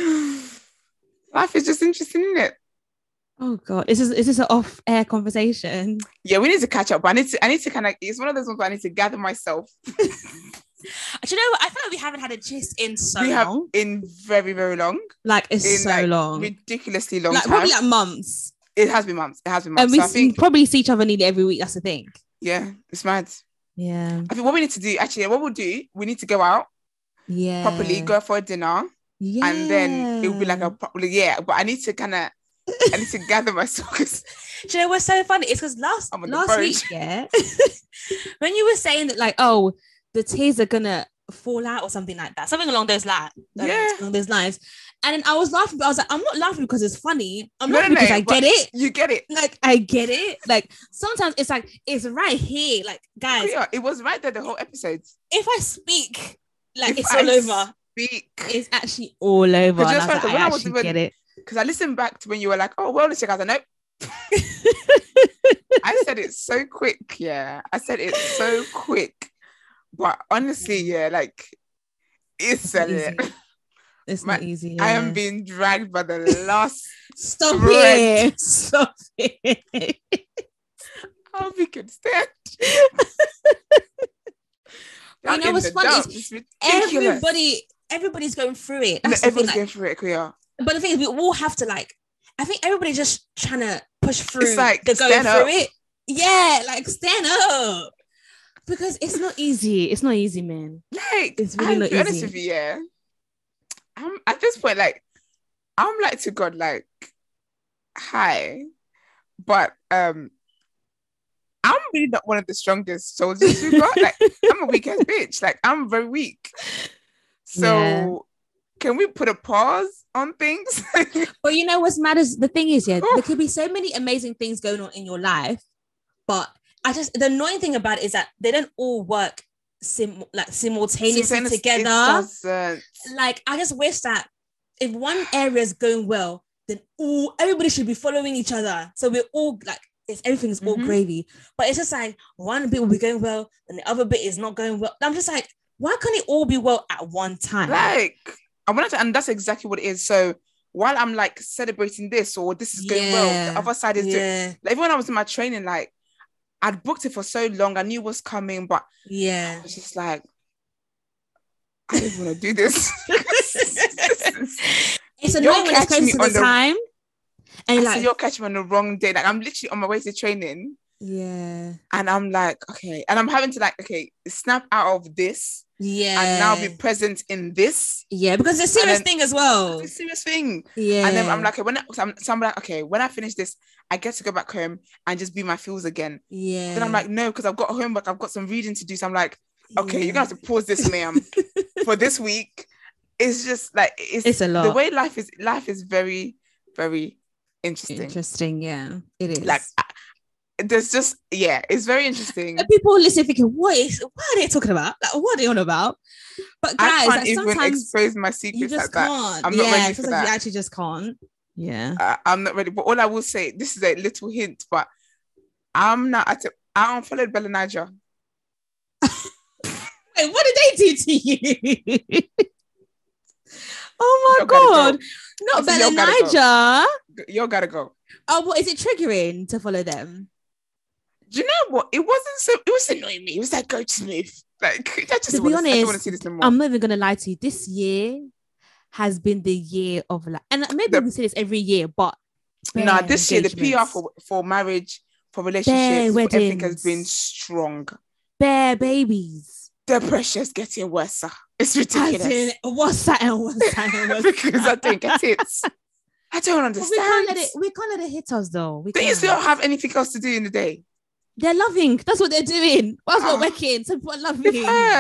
Life is just interesting, isn't it? Oh God. Is this is this an off-air conversation? Yeah, we need to catch up. But I need to I need to kind of it's one of those ones where I need to gather myself. Do you know what? I feel like we haven't had a gist in so we have long. in very, very long. Like it's in, so like, long. Ridiculously long Like time. probably like months. It has been months. It has been months. And we So I s- think probably see each other nearly every week. That's the thing. yeah, it's mad. Yeah. I think what we need to do, actually, what we'll do, we need to go out Yeah. properly, go for a dinner, Yeah. and then it will be like a properly, yeah. But I need to kind of, I need to gather myself because Do you know what's so funny? It's because last I'm on the last verge. week, yeah, when you were saying that, like, oh, the tears are gonna fall out or something like that, something along those lines, Yeah. along those lines, and then I was laughing, but I was like, I'm not laughing because it's funny. I'm No, laughing no, because no, I but get it. you get it. Like I get it. Like sometimes it's like it's right here. Like guys, Yeah, it was right there the whole episode. if I speak, like If it's I all over. Speak. It's actually all over. Because And I just was like, when I I was actually even- get it. Because I listened back to when you were like, oh, well, let's check out. I know. I said it so quick. Yeah, I said it so quick. But honestly, yeah, like it's, It's not a easy. lot. It's My- not easy. I yeah. am being dragged by the last. Stop thread. it. Stop it. How we can stand. You know what's funny is It's ridiculous. Everybody, everybody's going through it. No, That's the thing. everyone's Like, going through it, Kuya. but the thing is, we all have to like. I think everybody's just trying to push through. It's like, the going stand through up. it. Yeah, like stand up because it's not easy. It's not easy, man. Like, It's really I'll not be honest easy. with you, yeah. I'm at this point, like, I'm like to God, like, hi, but um, I'm really not one of the strongest soldiers we got. Like, I'm a weak ass bitch. Like, I'm very weak. So, Yeah. can we put a pause on things? But you know what's mad is the thing is, yeah, Oh. there could be so many amazing things going on in your life, but I just the annoying thing about it is that they don't all work sim like simultaneously Sometimes it together. doesn't. Like I just wish that if one area is going well, then all everybody should be following each other. So we're all like it's everything's all Mhm. gravy. But it's just like one bit will be going well, and the other bit is not going well. I'm just like, Why can't it all be well at one time? Like, I wanted to, and that's exactly what it is. So while I'm like celebrating this or this is going yeah. well, the other side is yeah. doing. Like, even when I was in my training, like I'd booked it for so long, I knew what's coming, but yeah, I was just like, I don't want to do this. It's annoying when it's close to the, the time, and you're like, like, you're catching me on the wrong day. Like, I'm literally on my way to training. Yeah. And I'm like, okay. And I'm having to like, okay, snap out of this. Yeah. And now be present in this. Yeah, because it's a serious then, thing as well. It's a serious thing. Yeah. And then I'm like, when I, so I'm, so I'm like, okay, when I finish this, I get to go back home and just be my feels again. Yeah. Then I'm like, no, because I've got homework, I've got some reading to do. So I'm like, okay, yeah. you're gonna have to pause this, ma'am, for this week. It's just like it's, it's a lot. The way life is, life is very, very interesting. Interesting, yeah, it is. Like, I, there's just yeah, it's very interesting. And people listen thinking, what is what are they talking about? Like, what are they on about? But guys, I can't like, even sometimes expose my secrets you just like can't. that. I'm yeah, not ready for that. You actually just can't. Yeah, uh, I'm not ready. But all I will say, this is a little hint, but I'm not. At a, I unfollowed Bella Niger. Wait, what did they do to you? Oh my You're god, go. Not Bella Niger. You gotta go. Oh, what is it triggering to follow them? Do you know what? It wasn't so. It was annoying me. It was like, go to smooth. Like, that just to be honest, I don't want to see this no more. I'm not even gonna lie to you. This year has been the year of like, and maybe the, we say this every year, but no, nah, this year the P R for for marriage, for relationships, for everything has been strong. Bare babies. The pressure's getting worse. It's ridiculous. In, what's that? And what's that? And what's because I don't get it. I don't understand. But we can't let it. We can't let it hit us though. We don't you still have anything else to do in the day? They're loving. That's what they're doing. Whilst oh, we're working, so people are loving.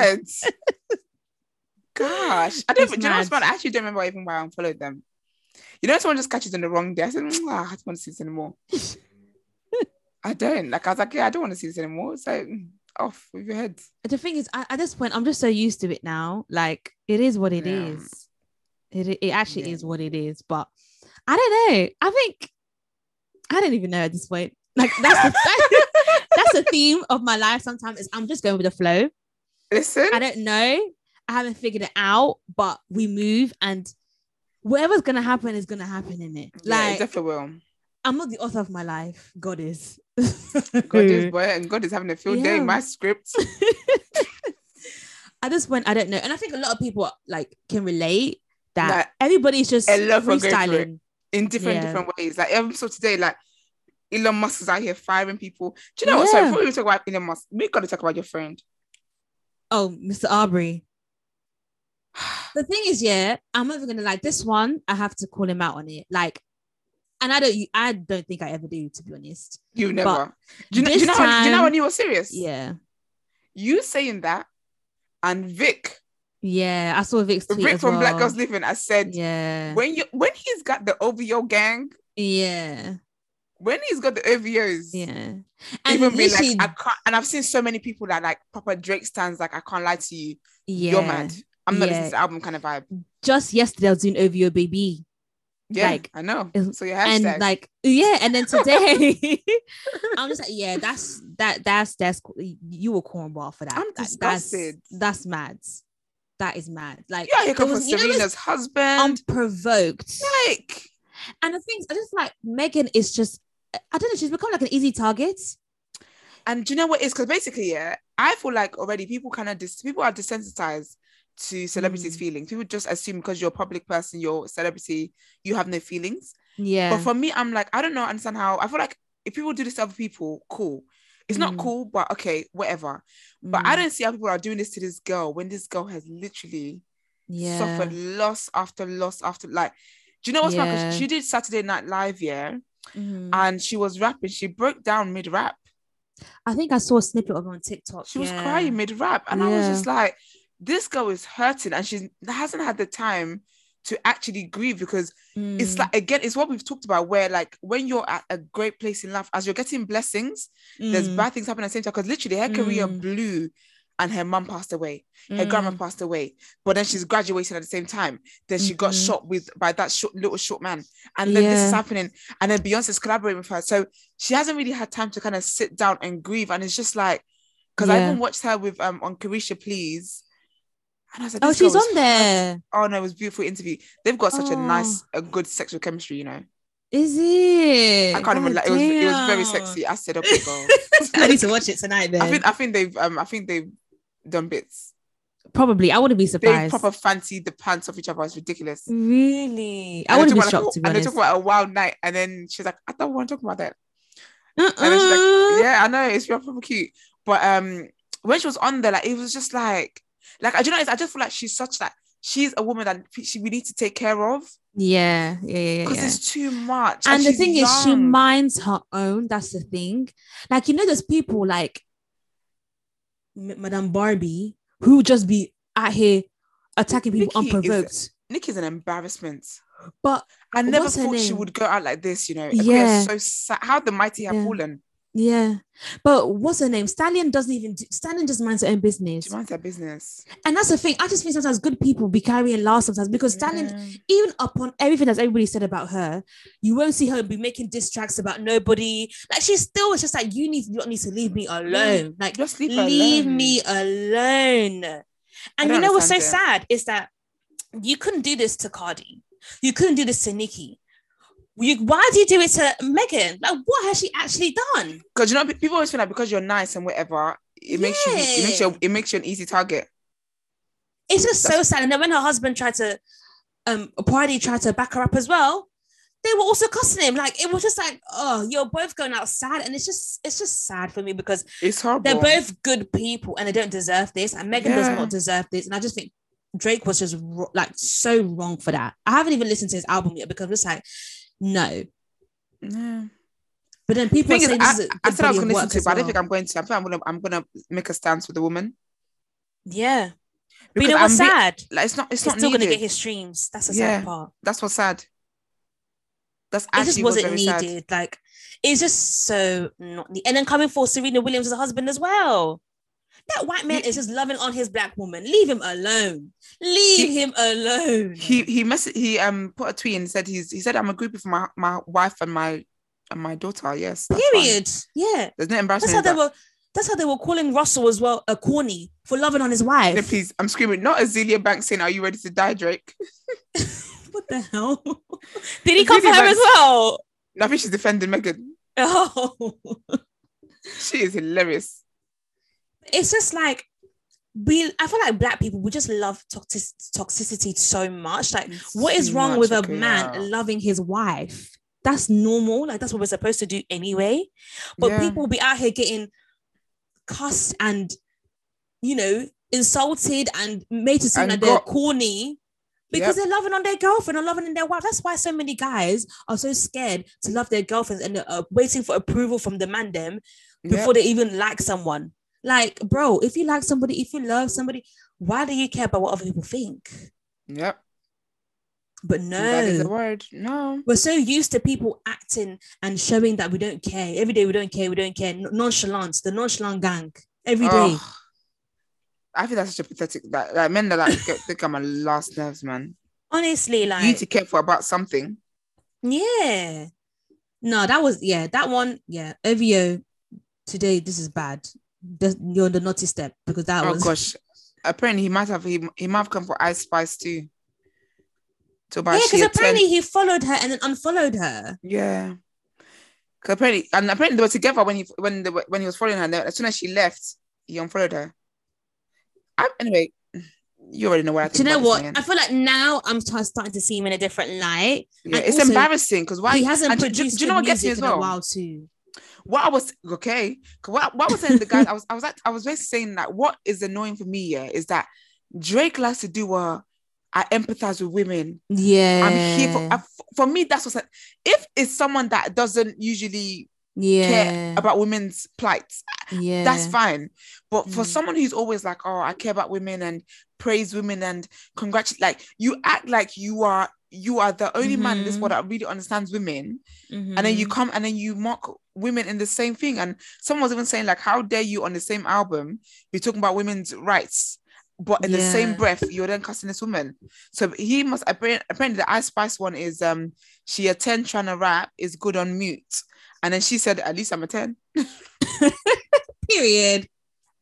Gosh, I don't. Do you know what's fun? I actually don't remember even why I unfollowed them. You know, someone just catches on the wrong day. I said, oh, I don't want to see this anymore. I don't. Like I was like, yeah, I don't want to see this anymore. It's like off with your head. The thing is, at this point, I'm just so used to it now. Like it is what it yeah. is. It it actually yeah. is what it is. But I don't know. I think I don't even know at this point. Like that's the, that, that's the theme of my life. Sometimes is I'm just going with the flow. Listen, I don't know. I haven't figured it out, but we move, and whatever's gonna happen is gonna happen in it. Yeah, like it definitely will. I'm not the author of my life. God is. God is, boy, and God is having a field yeah. day in my script. At this point, I don't know, and I think a lot of people like can relate that like, everybody's just freestyling in different yeah. different ways. Like um, so today, like Elon Musk is out here firing people. Do you know yeah. what? So before we talk about Elon Musk, we got to talk about your friend. Oh, Mister Arbery. The thing is, yeah, I'm not even gonna like this one. I have to call him out on it. Like, and I don't, I don't think I ever do, to be honest. You never. Do you, know, do, you know time, when, do you know when you were serious? Yeah. You saying that, and Vic. Yeah, I saw Vic's tweet Vic as from well. Black Girls Living. I said, yeah, when you when he's got the O V O gang. Yeah. When he's got the O V Os, yeah, and even be like, I can't. And I've seen so many people that like proper Drake stands. Like, I can't lie to you. Yeah, you're mad. I'm not yeah. listening to the album kind of vibe. Just yesterday, I was doing O V O Baby. Yeah, like, I know. So your hashtag. And like, yeah, and then today, I'm just like, yeah, that's that that's that's you were cornball for that. I'm that, disgusted. That's, that's mad. That is mad. Like, yeah, here comes you Serena's know, husband. Unprovoked. Like, and the things I just like Megan is just. I don't know. She's become like an easy target. And do you know what it is? Because basically, yeah, I feel like already people kind of dis- people are desensitized to celebrities' mm. feelings. People just assume because you're a public person, you're a celebrity, you have no feelings. Yeah. But for me, I'm like, I don't know, understand how. I feel like if people do this to other people, cool. It's mm. not cool, but okay, whatever. Mm. But I don't see how people are doing this to this girl when this girl has literally yeah. suffered loss after loss after. Like, do you know what's yeah. mad? Because she did Saturday Night Live, yeah. Mm-hmm. And she was rapping. She broke down mid-rap. I think I saw a snippet of her on TikTok. She yeah. was crying mid-rap. And yeah. I was just like, this girl is hurting and she hasn't had the time to actually grieve because mm. it's like, again, it's what we've talked about where like when you're at a great place in life, as you're getting blessings, mm. there's bad things happening at the same time because literally her mm. career blew and her mum passed away. Her mm. grandma passed away. But then she's graduating at the same time. Then she mm-hmm. got shot with by that short, little short man. And then yeah. this is happening. And then Beyonce's collaborating with her. So she hasn't really had time to kind of sit down and grieve. And it's just like, because yeah. I even watched her with um on Carisha Please. And I was like, Oh, this she's girl is on there. hot. Oh no, it was a beautiful interview. They've got such a nice, Oh. a good sexual chemistry, you know. Is it? I can't even God like it was it was very damn. sexy. I said, okay, girl. I need to watch it tonight then. I think I think they've um I think they've done bits. Probably. I wouldn't be They surprised. proper fancy the pants off each other. It's ridiculous. Really? I And they wouldn't be talk about, shocked, like, to be and they honest. talk about a wild night, and then she's like, I don't want to talk about that. Uh-uh. And then she's like, yeah, I know, it's proper cute. But um, when she was on there, like it was just like, like I do you know, I just feel like she's such like she's a woman that she we need to take care of. Yeah, yeah, yeah, Because yeah. it's too much. And, And, the she's thing is, she young. minds her own. That's the thing. Like, you know, there's people like M- Madame Barbie who just be out here attacking people Nikki is- unprovoked. Nikki's an embarrassment. But I never what's her thought she name? would go out like this, you know. Everybody Yeah. is so sad. How the mighty have Yeah. fallen. yeah, but what's her name? Stallion doesn't even do, Stallion just minds her own business. She minds her business. And that's the thing. I just think sometimes good people be carrying last sometimes because Stallion, Yeah. even upon everything that's everybody said about her, you won't see her be making diss tracks about nobody. Like she's still, it's just like you need, you don't need to leave me alone. Like Just leave her leave alone. me alone. And you don't know what's so understand sad is that you couldn't do this to Cardi. You couldn't do this to Nicki. You, why do you do it to Megan? Like, what has she actually done? Because you know, people always feel like because you're nice and whatever, it makes you it makes you it makes you an easy target. It's just so sad. And then when her husband tried to, um, Party tried to back her up as well, they were also cussing him. Like it was just like, oh, you're both going outside, and it's just it's just sad for me because It's horrible. they're both good people and they don't deserve this, and Megan does Yeah. not deserve this. And I just think Drake was just ro- like so wrong for that. I haven't even listened to his album yet because it's like, no. Yeah. But then people are Thing is, saying I, this is a I good said I was body going of to listen work to it, as but I don't well. think I'm going to. I think I'm gonna I'm gonna make a stance with the woman. Yeah. But Because you know what's I'm be- sad? Like it's not it's He's not still needed. going to get his streams. That's the Yeah. sad part. That's what's sad. That's It actually just what's wasn't very sad. needed. Like, it's just so not needed. And then coming for Serena Williams' husband as well. That white man He- is just loving on his black woman. Leave him alone. Leave He- him alone. He he mess he um put a tweet and said he's he said I'm a groupie for my my wife and my and my daughter. Yes, that's fine. Period. Yeah. There's no That's embarrassment. how in they that. were. That's how they were calling Russell as well a corny for loving on his wife. Then please, I'm screaming, not Azealia Banks saying, "Are you ready to die, Drake?" What the hell? Did he come for Azealia her as Banks- well? I think she's defending Megan. Oh. She is hilarious. It's just like we I feel like black people, we just love toxic, toxicity so much. Like, It's what is too wrong much, with a okay, man yeah. loving his wife? That's normal. Like, that's what we're supposed to do anyway. But Yeah. people be out here getting cussed and, you know, insulted and made to seem And like they're got- corny because Yep. they're loving on their girlfriend or loving on their wife. That's why so many guys are so scared to love their girlfriends and are waiting for approval from the man them before Yep. they even like someone. Like, bro, if you like somebody, if you love somebody, why do you care about what other people think? Yep. But That is a no, word. No. we're so used to people acting and showing that we don't care. Every day we don't care, we don't care. N- Nonchalance, the nonchalant gang. Every day. Ugh. I think that's such a pathetic. That like men that like get, think I'm a last nerves, man. Honestly, You need like, to care for about something. yeah. No, that was, yeah, that one, yeah. O V O, today, this is bad. The- You're on the naughty step because that Oh was. gosh. Apparently he might have he, he might have come for Ice Spice too. So Yeah, about because she apparently attend- he followed her and then unfollowed her. Yeah. 'Cause apparently and apparently they were together when he when they were, when he was following her. And then as soon as she left, he unfollowed her. I, anyway, you already know what I think. Do you know about this what? man. I feel like now I'm t- starting to see him in a different light. Yeah, and it's also, embarrassing because why He hasn't and do- do- produced do you know good what gets me music as in a well? while too. What I was okay, 'cause what, what I was saying to the guys, I was I was like, I was basically saying that what is annoying for me, yeah, is that Drake likes to do a I empathize with women. Yeah, I'm here for I, for me. That's what's like, if it's someone that doesn't usually yeah care about women's plights, yeah. that's fine. But for Mm. someone who's always like, oh, I care about women and praise women and congratulate, like you act like you are you are the only man in this Mhm. world that really understands women. Mhm. And then you come and then you mock women in the same thing. And someone was even saying, like, how dare you on the same album be talking about women's rights, but in the same Yeah. breath, you're then cussing this woman. So he must apparently, apparently the Ice Spice one is um she a ten trying to rap is good on mute. And then she said, at least I'm a ten. Period.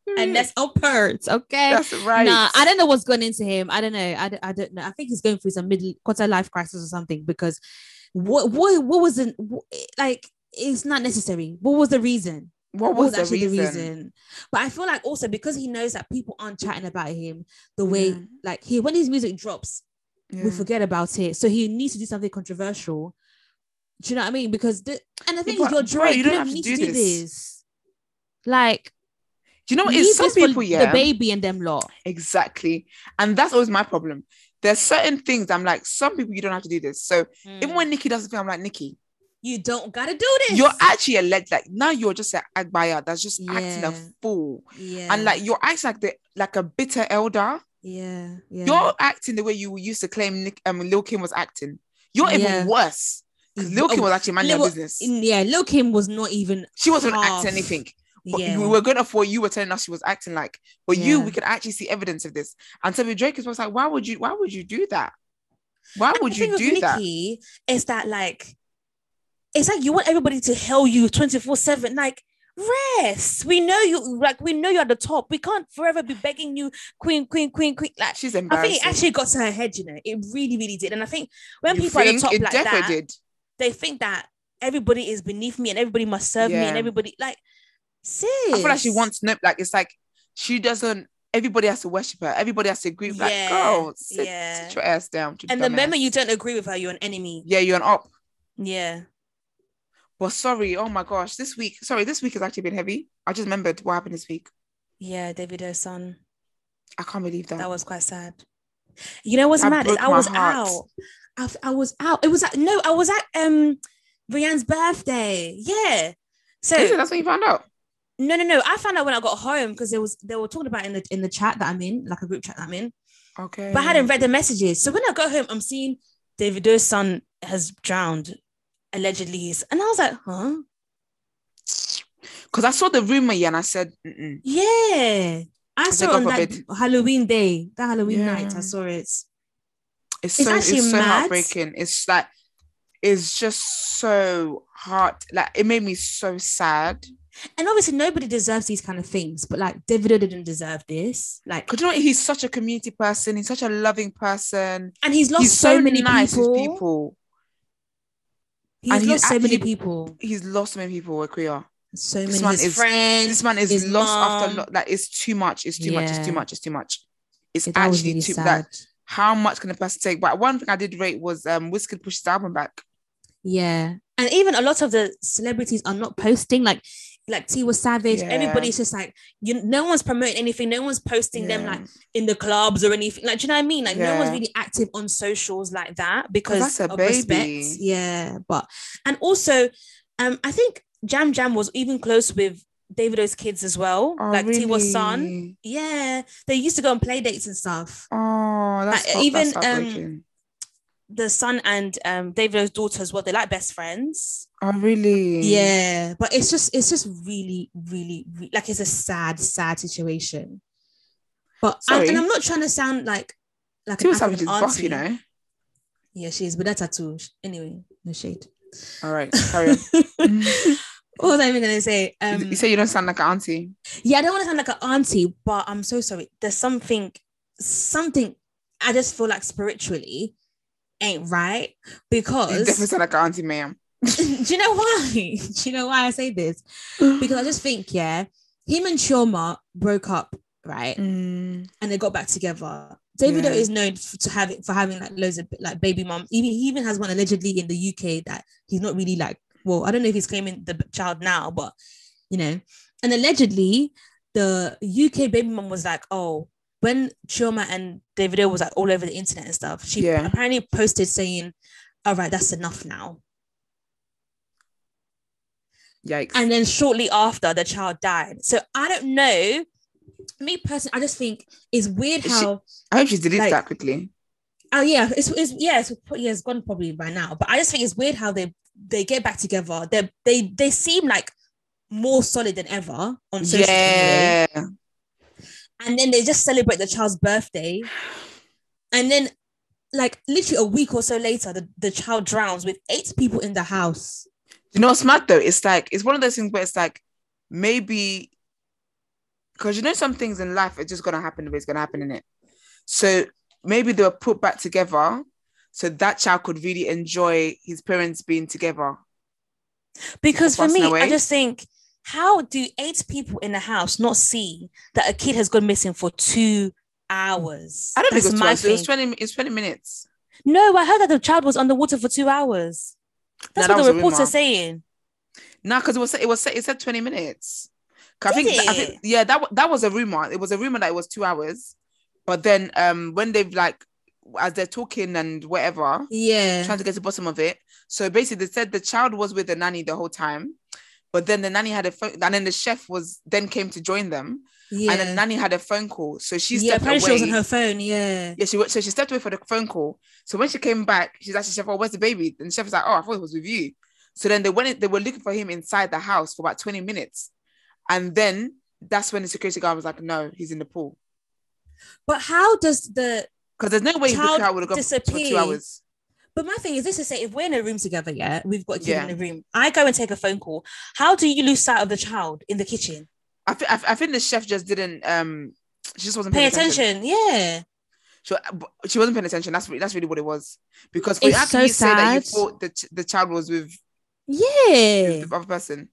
And that's upwards, okay? That's right. Nah, I don't know what's going into him. I don't know. I, don't- I don't know. I think he's going through some middle quarter life crisis or something because what what what was it like? It's not necessary. What was the reason? What What was, was the, actually reason? the reason? But I feel like also because he knows that people aren't chatting about him the way Yeah. like he when his music drops, Yeah. we forget about it. So he needs to do something controversial. Do you know what I mean? Because the and the thing Yeah, is, you're but, bro, Drake. you You don't don't, have to need do to do this. this. Like, Do you know what? leave It's some this for people, yeah, the baby and them lot. exactly, and that's always my problem. There's certain things I'm like, some people you don't have to do this. So even Mm. when Nikki does the thing, I'm like, Nikki, You don't gotta do this. you're actually a leg like now you're just an agbaya that's just acting a Yeah. fool, yeah, and like you're acting like the like a bitter elder. yeah, yeah. You're acting the way you used to claim Nick um Lil Kim was acting. You're Yeah. even worse because Lil Kim was actually minding her Lil- business. Yeah, Lil Kim was not even. She wasn't half. acting anything. But Yeah, we were good enough for you were telling us she was acting like, but you Yeah. we could actually see evidence of this. And so with Drake was like, why would you why would you do that? Why would the you thing with do that? Nicki is that like, it's like you want everybody to hail you twenty-four seven. Like, rest. We know you. Like, we know you're at the top. We can't forever be begging you, queen, queen, queen, queen. Like, She's I embarrassing. think it actually got to her head. You know, it really, really did. And I think when You people are at the think? top It like definitely that, did. they think that everybody is beneath me and everybody must serve me Yeah. and everybody like. Sis. I feel like she wants no, like it's like she doesn't. Everybody has to worship her. Everybody has to agree. Like, Yeah, girl, sit, yeah. sit your ass down. you And the dumbass. moment you don't agree with her, you're an enemy. yeah, you're an op. Yeah. But sorry, oh my gosh, this week, sorry, this week has actually been heavy. I just remembered what happened this week. Yeah, Davido's son. I can't believe that. That was quite sad. You know what's That mad? Is broke I my was heart. out. I, I was out. It was at no, I was at um Rianne's birthday. Yeah. So Is it? That's when you found out. no, no, no. I found out when I got home because there was they were talking about it in the in the chat that I'm in, like a group chat that I'm in. Okay. But I hadn't read the messages. So when I got home, I'm seeing Davido's son has drowned, allegedly. And I was like, huh? Because I saw the rumor, yeah, and I said, Mm-mm. Yeah. I said, saw it on God that forbid. Halloween day, that Halloween Yeah. night. I saw it. it's It's so it's actually so mad. heartbreaking. It's like it's just so hard. Like it made me so sad. And obviously, nobody deserves these kind of things, but like Davido didn't deserve this. Like, Because you know what? He's such a community person. He's such a loving person. and he's lost He's so, so, many nice people. with people. He's And he's lost so many actually- people. He's lost so many people. Akria. So This many man his is- friends. This man is his lost mom. after lo- like it's too much. It's too much. It's Yeah. too much. It's too much. It's Yeah, that was actually really too sad. like how much can a person take? But one thing I did rate was um Wizkid pushed his album back. Yeah, and even a lot of the celebrities are not posting. Like, like Tiwa Savage. Yeah. Everybody's just like, you. No one's promoting anything. No one's posting them Yeah. like in the clubs or anything. Like, do you know what I mean? Like, no one's Yeah. really active on socials like that because that's a of baby. respect. Yeah, but and also, um, I think Jam Jam was even close with Davido's kids as well. Oh, like really? Tiwa's son. Yeah, they used to go on play dates and stuff. Oh, that's Like, hot- even, that's um, heartbreaking. The son and um Davido's daughter as well. They're like best friends. Oh, really? Yeah, but it's just it's just really, really, really like it's a sad, sad situation. But and, Sorry. and I'm not trying to sound like like Tiwa an Savage is African buff, you auntie. know. Yeah, she is, but that tattoo. Anyway, no shade. All right, carry on. What was I even gonna say? Um, you say you don't sound like an auntie. yeah, I don't want to sound like an auntie, but I'm so sorry. There's something, something I just feel like spiritually ain't right You definitely because sound like an auntie, ma'am. do you know why? Do you know why I say this? Because I just think, yeah, him and Chioma broke up, right? Mm, And they got back together. Davido Yeah. is known f- to have it for having like loads of like baby mom. Even he even has one allegedly in the U K that he's not really like. Well, I don't know if he's claiming the b- child now, but you know, and allegedly the U K baby mom was like, oh, when Chioma and Davido was like all over the internet and stuff, she Yeah. apparently posted saying, "All right, that's enough now." yikes. And then shortly after, the child died. So I don't know. Me personally, I just think it's weird Is she- how. I hope she deletes like- that quickly. Oh yeah, it's, it's yeah, it's, yeah, it's gone probably by now. But I just think it's weird how they they get back together. They they they seem like more solid than ever on social media. Yeah. And then they just celebrate the child's birthday, and then like literally a week or so later, the, the child drowns with eight people in the house. You know what's mad though? It's like it's one of those things where it's like maybe because you know some things in life are just gonna happen the way it's gonna happen in it. So maybe they were put back together so that child could really enjoy his parents being together. Because for me, away. I just think, how do eight people in the house not see that a kid has gone missing for two hours? I don't That's think it was my twice. It was thing. twenty. It's twenty minutes. No, I heard that the child was underwater for two hours. That's No, that what was the a reports rumor. are saying. No, because it was it was it said twenty minutes. 'Cause I Did think I it? think yeah, that wa- that was a rumor. It was a rumor that it was two hours, but then um when they've like as they're talking and whatever, Yeah. trying to get to the bottom of it. So basically, they said the child was with the nanny the whole time, but then the nanny had a phone, and then the chef was then came to join them, Yeah. and then the nanny had a phone call. So she yeah, stepped apparently away. she was on her phone. Yeah. Yeah, she wa- so she stepped away for the phone call. So when she came back, she's actually chef, oh, where's the baby? And the chef was like, oh, I thought it was with you. So then they went. in- They were looking for him inside the house for about twenty minutes, and then that's when the security guard was like, no, he's in the pool. But how does the Because there's no way the child car would have gone for disappear? two hours. But my thing is, this is say if we're in a room together, yeah, we've got a kid Yeah. in the room. I go and take a phone call. How do you lose sight of the child in the kitchen? I, th- I, th- I think the chef just didn't. Um, she just wasn't Pay paying attention. attention. Yeah. She, she wasn't paying attention. That's re- that's really what it was. Because for It's how so can you say that you sad. thought the ch- the child was with, Yeah. with the other person?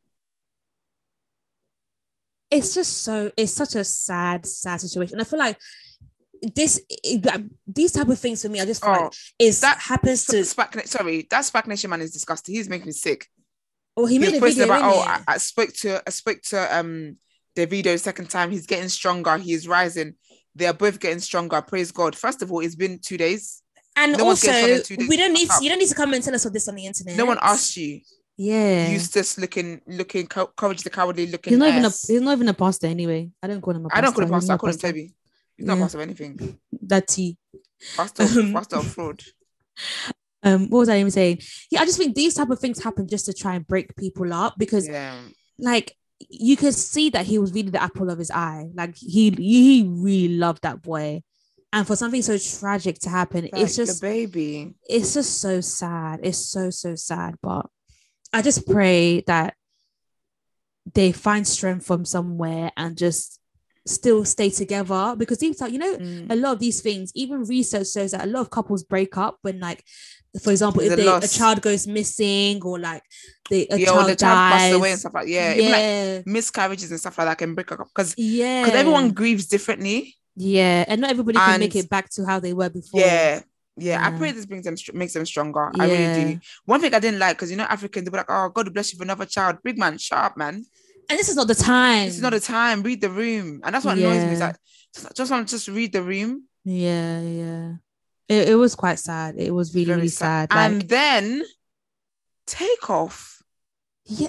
It's just so, it's such a sad, sad situation. I feel like this, it- these type of things for me, I just feel Oh, like is that that happens to, Spac, sorry, that Spac Nation man is disgusting. He's making me sick. or he He made was a posting video, about, oh, innit? I, I spoke to I spoke to um Davido second time. He's getting stronger. He is rising. They are both getting stronger. Praise God. First of all, it's been two days. And No one's getting also, stronger in two days. we don't need Shut to, you don't need to come and tell us all this on the internet. No one asked you. Yeah. Eustace looking, looking, co- courage the cowardly looking. He's not even a ass. he's not even a pastor anyway. I don't call him a pastor. I don't call him He's pastor. I not a call him pastor. Toby. He's not Yeah. pastor of anything. That T. Pastor, of, Um, pastor of fraud. Um, what was I even saying? Yeah, I just think these type of things happen just to try and break people up because, Yeah. like, you could see that he was really the apple of his eye. Like he he really loved that boy, and for something so tragic to happen, Like it's just the baby. it's just so sad. It's so so sad. But I just pray that they find strength from somewhere and just still stay together, because these are, you know, Mm. a lot of these things, even research shows that a lot of couples break up when, like, for example, There's if a they, a loss. child goes missing, or like they, a Yeah, child or the child dies. passed away and stuff like yeah, even like yeah, miscarriages and stuff like that can break up because yeah, because everyone grieves differently. yeah, and not everybody can make And- it back to how they were before. Yeah. Yeah, I Yeah. pray this brings them str- makes them stronger. I Yeah. really do. One thing I didn't like, because you know Africans, they were like, "Oh, God bless you for another child." Big man, shut up, man. And this is not the time. This is not the time. Read the room, and that's what annoys me. Is Yeah. like just, just want to just read the room. Yeah, yeah. It, it was quite sad. It was really, Very really sad. sad. Like, And then take off. yeah,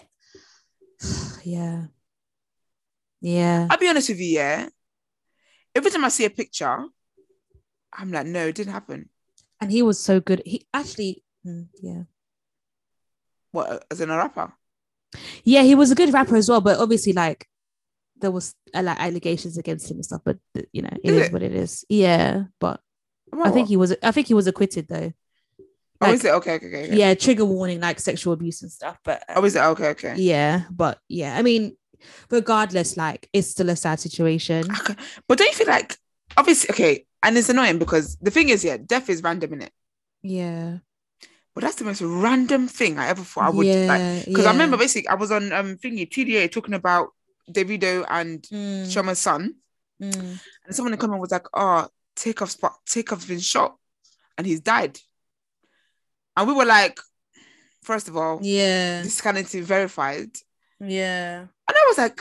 yeah, yeah. I'll be honest with you, yeah. Every time I see a picture, I'm like, no, it didn't happen. And he was so good. He actually, mm, yeah, What, as in a rapper? yeah, he was a good rapper as well. But obviously, like, there was uh, like allegations against him and stuff. But you know, it Is is it? what it is. Yeah, but About I think what? he was. I think he was acquitted though. Oh, like- is it? Okay, okay, okay. okay. Yeah, trigger warning, like sexual abuse and stuff. But um, Oh, is it? Okay, okay. yeah, but yeah, I mean, regardless, like, it's still a sad situation. Okay. But don't you feel like, obviously, okay, and it's annoying because the thing is, yeah, death is random in it. Yeah, But that's the most random thing I ever thought I would yeah, like. Because I yeah. remember basically I was on um thingy T D A talking about Davido and Mm, Shoma's son, mm. and someone in the comment was like, "Oh, Takeoff's spot, Takeoff's been shot, and he's died." And we were like, first of all, Yeah, this kind of thing verified, yeah, and I was like,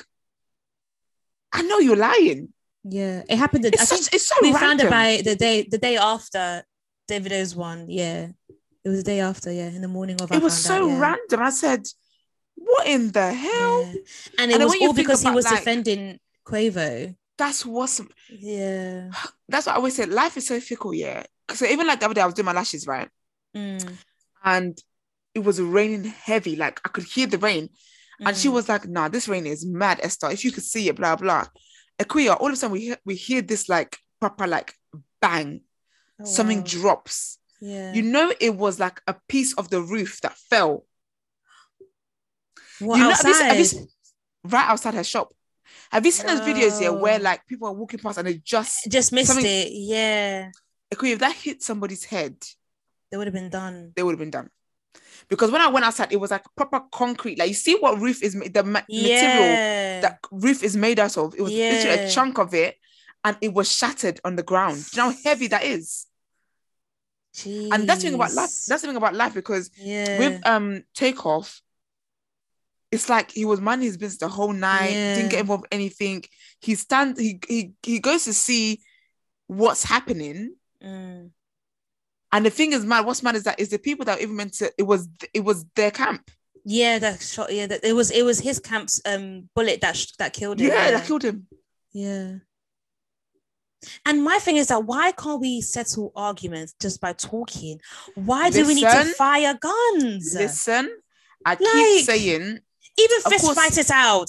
I know you're lying. yeah. It happened. It's I such, think it's so we random. found it by the day, the day after Davido's one. Yeah, it was the day after. Yeah, in the morning of. I it was found so out, yeah. random. I said, "What in the hell?" Yeah. And it And then was when you all think because he about, was like- defending Quavo. That's what's Yeah. that's what I always say. Life is so fickle, yeah. So even like the other day, I was doing my lashes, right? Mm, And it was raining heavy. Like I could hear the rain. And she mm. was like, nah, this rain is mad, Esther. If you could see it, blah, blah. Akuya, all of a sudden we hear, we hear this like proper like bang. Oh, Something wow. drops. Yeah. You know, it was like a piece of the roof that fell. What, you know, have you- outside? have you- right outside her shop. Have you seen those videos here where Whoa. like people are walking past and they just Just missed something- it. Yeah. Okay, if that hit somebody's head, They would have been done. they would have been done. Because when I went outside, it was like proper concrete. Like you see what roof is made, the ma- material Yeah. that roof is made out of. It was literally a Yeah. chunk of it, and it was shattered on the ground. Do you know how heavy that is? And that's the thing about life. Jeez. That's the thing about life because yeah. with um Takeoff, it's like he was minding his business the whole night, Yeah. didn't get involved in anything. He stands, he he he goes to see what's happening. Mm. And the thing is, mad, what's mad is that is the people that even meant to, it was it was their camp. Yeah, that shot. Yeah, that it was it was his camp's um bullet that sh- that killed him. Yeah, that killed him. Yeah. And my thing is that why can't we settle arguments just by talking? Why do we need to Listen. fire guns? Listen, I Like- keep saying, Even Of fist course. fight it out.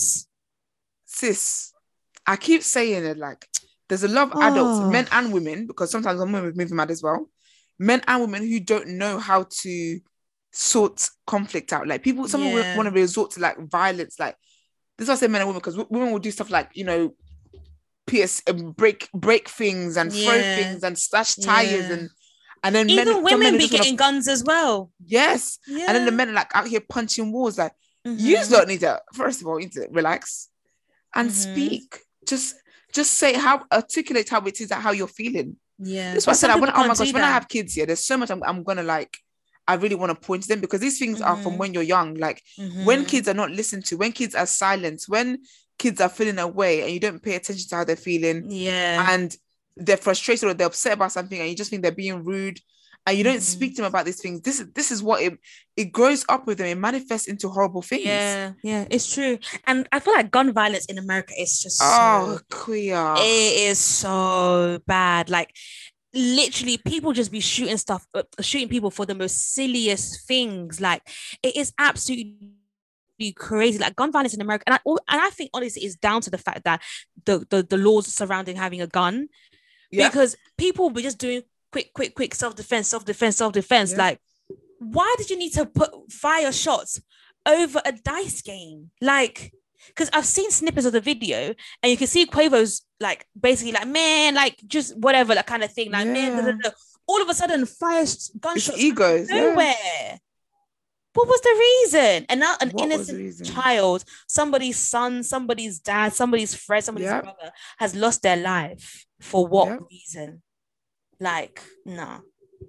sis, I keep saying it like there's a lot of adults, Oh. men and women, because sometimes I'm moving mad as well. Men and women who don't know how to sort conflict out. Like people, some Yeah. want to resort to like violence. Like this is why I say men and women, because women will do stuff like, you know, pierce and break break things and throw Yeah. things and slash tires Yeah. and and then Even men, some women men be just wanna- getting guns as well. yes. Yeah. And then the men are like out here punching walls. Like Mhm. you don't need to, first of all, you need to relax and Mhm. speak. Just just say how, articulate how it is that how you're feeling. Yeah. That's why I But said, some I, when, people oh my can't do gosh, when I that. have kids here, there's so much I'm, I'm gonna like, I really want to point to them because these things are from Mhm. when you're young. Like when Mhm. kids are not listened to, when kids are silent, when kids are feeling away and you don't pay attention to how they're feeling Yeah. and they're frustrated or they're upset about something and you just think they're being rude and you don't Mhm. speak to them about these things. This is this is what it it grows up with them. It manifests into horrible things. Yeah, yeah, it's true. And I feel like gun violence in America is just Oh, so, queer. it is so bad. Like literally people just be shooting stuff, uh, shooting people for the most silliest things. Like it is absolutely crazy. Like gun violence in America. And I, and I think honestly it's down to the fact that the, the, the laws surrounding having a gun, Yeah. because people were just doing quick, quick, quick self-defense, self-defense, self-defense. Yeah. Like, why did you need to put fire shots over a dice game? Like, because I've seen snippets of the video and you can see Quavo's like basically like, man, like just whatever, that kind of thing. Like, man, da, da, Yeah. da. All of a sudden, fire It's gunshots egos. Yeah. nowhere. What was the reason? And now an What was the innocent reason? child, somebody's son, somebody's dad, somebody's friend, somebody's Yep. brother has lost their life. For what Yep. reason? Like, no.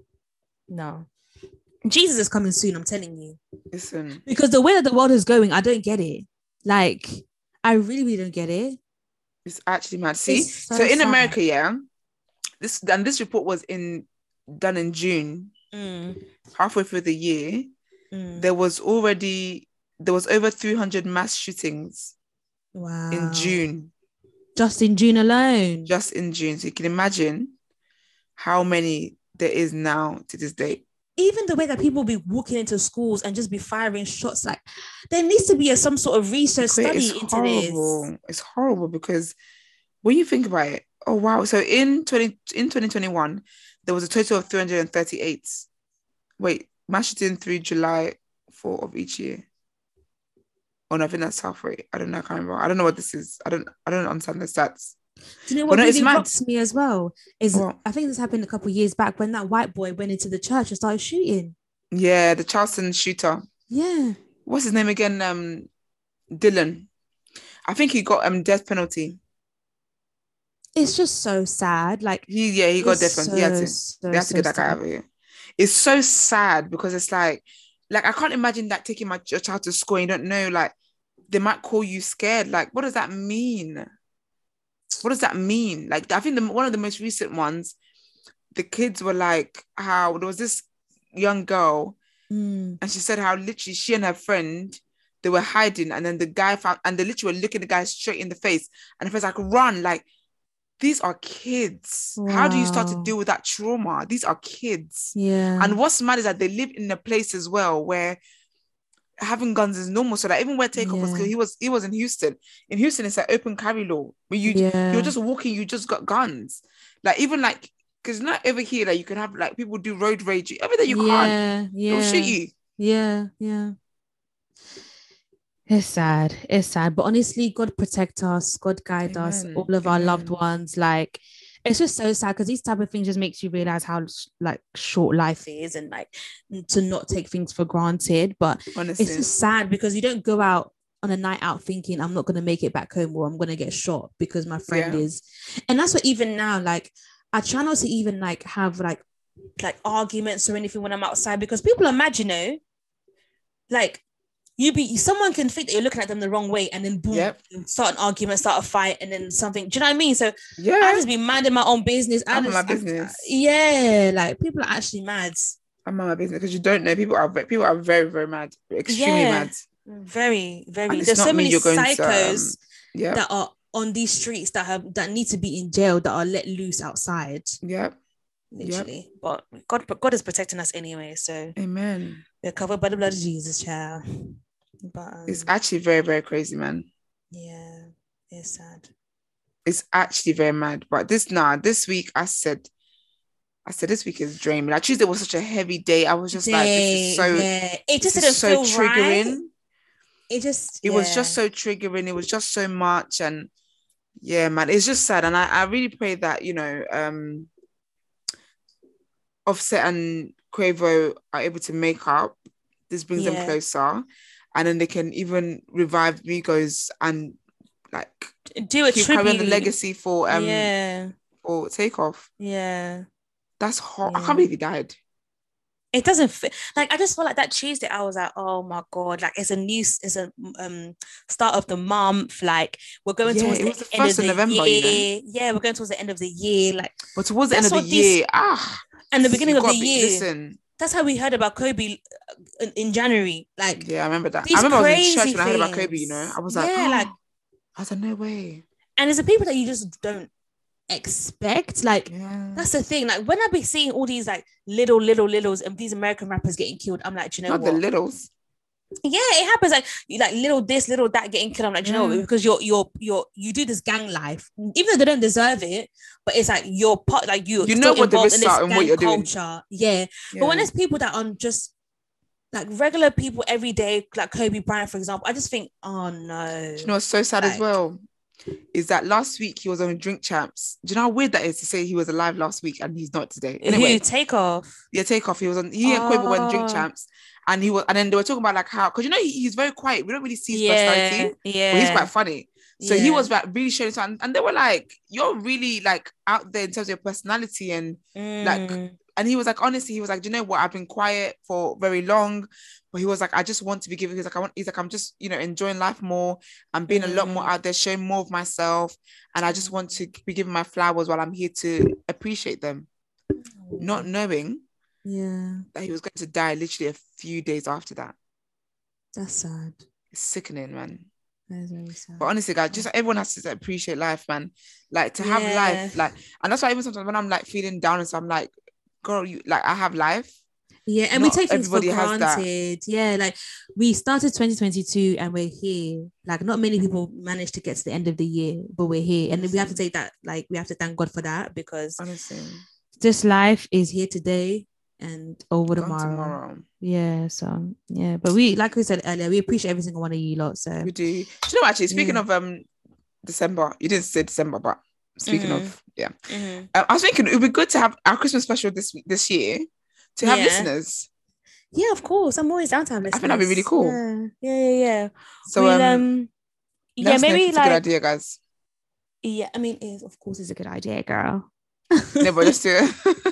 No. Jesus is coming soon, I'm telling you. Listen, Because the way that the world is going, I don't get it. Like, I really, really don't get it. it's actually mad. See, It's so, so in sad. America, yeah, this and this report was in done in June, Mm, halfway through the year. mm. There was already there was over three hundred mass shootings Wow. in June, Just in June alone. just in June. So you can imagine how many there is now to this day. Even the way that people be walking into schools and just be firing shots, like there needs to be a, some sort of research Wait, study it's into horrible. this. It's horrible because when you think about it, oh wow. So in twenty in twenty twenty-one, there was a total of three hundred thirty-eight. Wait, mass shooting through July four of each year. Oh no, I think that's halfway. I don't know. I can't remember. I don't know what this is. I don't. I don't understand the stats. Do you know But what no, it's really mad. rocks me as well? Is What? I think this happened a couple of years back when that white boy went into the church and started shooting. Yeah, the Charleston shooter. Yeah. What's his name again? Um, Dylan. I think he got um death penalty. It's just so sad. Like He yeah he got it's death penalty. He had so, to. so, They have to so get that guy sad. out of here. It's so sad because it's like, like I can't imagine that taking my your child to school and you don't know, like they might call you scared. Like, what does that mean? What does that mean? Like, I think the, one of the most recent ones, the kids were like, how there was this young girl Mm. and she said how literally she and her friend, they were hiding and then the guy found, and they literally were looking the guy straight in the face and the face like, run, like, these are kids. How do you start to Wow. deal with that trauma? These are kids. Yeah. And what's mad is that they live in a place as well where having guns is normal. So that even where Takeoff was, Yeah. he was he was in Houston. In Houston, it's like open carry law. Where you Yeah. you're just walking, you just got guns. Like even like because not over here, like you can have like people do road rage. Over there, you can't. yeah, yeah, They'll shoot you. yeah, yeah. It's sad. It's sad. But honestly, God protect us. God guide us. Amen. All of our loved Amen. ones. Like, it's just so sad because these type of things just makes you realize how like short life is and like to not take things for granted. But Honestly, it's just sad because you don't go out on a night out thinking I'm not going to make it back home or I'm going to get shot because my friend Yeah. is. And that's what even now, like, I try not to even like have like like arguments or anything when I'm outside because people imagine, you know, like you be someone can think that you're looking at them the wrong way and then boom, Yep. start an argument, start a fight, and then something. Do you know what I mean? So I yeah, just be minding my own business. I I'm in just, my business. I- yeah, like people are actually mad. I'm on my business because you don't know. People are ve- people are very very mad, extremely Yeah. mad. Very, very. And it's There's not so me many you're going to, psychos um, Yeah, that are on these streets that have that need to be in jail that are let loose outside. yeah. Literally. But God, but God is protecting us anyway. So Amen. we're covered by the blood of Jesus, child. But um, It's actually very very crazy, man. yeah, it's sad. It's actually very mad. But this nah, this week I said, I said this week is draining. Like Tuesday was such a heavy day. I was just like, this is so, yeah. It just this didn't is so feel triggering. right. It just, It yeah. was just so triggering. It was just so much, and yeah, man, it's just sad. And I, I really pray that you know, um, Offset and Quavo are able to make up. This brings Yeah. them closer, and then they can even revive Migos and like do a keep carrying the tribute. legacy for um yeah, for Takeoff. yeah. That's hot. I Yeah. can't believe he died. It doesn't fit. Like I just felt like that Tuesday, I was like, oh my god, like it's a new, it's a um start of the month. Like we're going Yeah, towards it the was the end of first of the November, you know. year. Yeah, we're going towards the end of the year. Like, But towards the end That's of the what this- year, ah, and the beginning you of the gotta be- year. Listen, That's how we heard about Kobe uh, in, in January. Like, yeah, I remember that. these I remember I was in church crazy when I heard about Kobe. You things. know, I was like, Yeah, oh, like- I was like, no way. and it's the people that you just don't expect. Like, Yeah, that's the thing. Like, when I be seeing all these like little, little, littles and these American rappers getting killed, I'm like, do you know not what? the littles. Yeah, it happens. Like you like little this, little that getting killed. I'm like, do you know Yeah. what? Because you're you're you're you do this gang life, even though they don't deserve it, but it's like you're part, like you You know what the involved in risks this are and what gang you're doing. culture. Yeah. Yeah. But when there's people that are just like regular people every day, like Kobe Bryant, for example, I just think, oh no. Do you know what's so sad as Like- well? Is that last week he was on Drink Champs. Do you know how weird that is to say he was alive last week and he's not today? Anyway, Who take off? yeah, Takeoff. He was on. He and Quavo went Drink Oh. Champs, and he was. And then they were talking about like how, because you know he, he's very quiet. We don't really see his Yeah, personality, yeah. but he's quite funny. So he Yeah. was like really showing it, and, and they were like, "You're really like out there in terms of your personality," and like, Mm. and he was like, honestly, he was like, "Do you know what? I've been quiet for very long." But he was like, I just want to be giving. He's like, I want. He's like, I'm just, you know, enjoying life more. I'm being a lot more Mm. out there, showing more of myself, and I just want to be giving my flowers while I'm here to appreciate them. Not knowing Yeah, that he was going to die literally a few days after that. that's sad. It's sickening, man. That is very sad. But honestly, guys, just everyone has to appreciate life, man. Like to have Yeah. life, like, and that's why even sometimes when I'm like feeling down and so I'm like, girl, you like I have life. Yeah, and Not we take things for everybody has that. granted. Yeah, like we started twenty twenty-two and we're here. Like not many people managed to get to the end of the year, but we're here. And we have to take that, like we have to thank God for that because Honestly, this life is here today and over gone tomorrow. tomorrow. Yeah, so yeah. But we, like we said earlier, we appreciate every single one of you lot. So We do. Do you know actually? Speaking Yeah. of um December, you didn't say December, but speaking Mhm. of yeah, Mhm. um, I was thinking it would be good to have our Christmas special this week this year to have Yeah. listeners. yeah, of course. I'm always down to have I think that'd be really cool. Yeah, yeah, yeah. yeah. So We'll, um, um, let yeah, us know if maybe it's a good like idea, guys. yeah. I mean, it is, of course, it's a good idea, girl. No, but let's do it.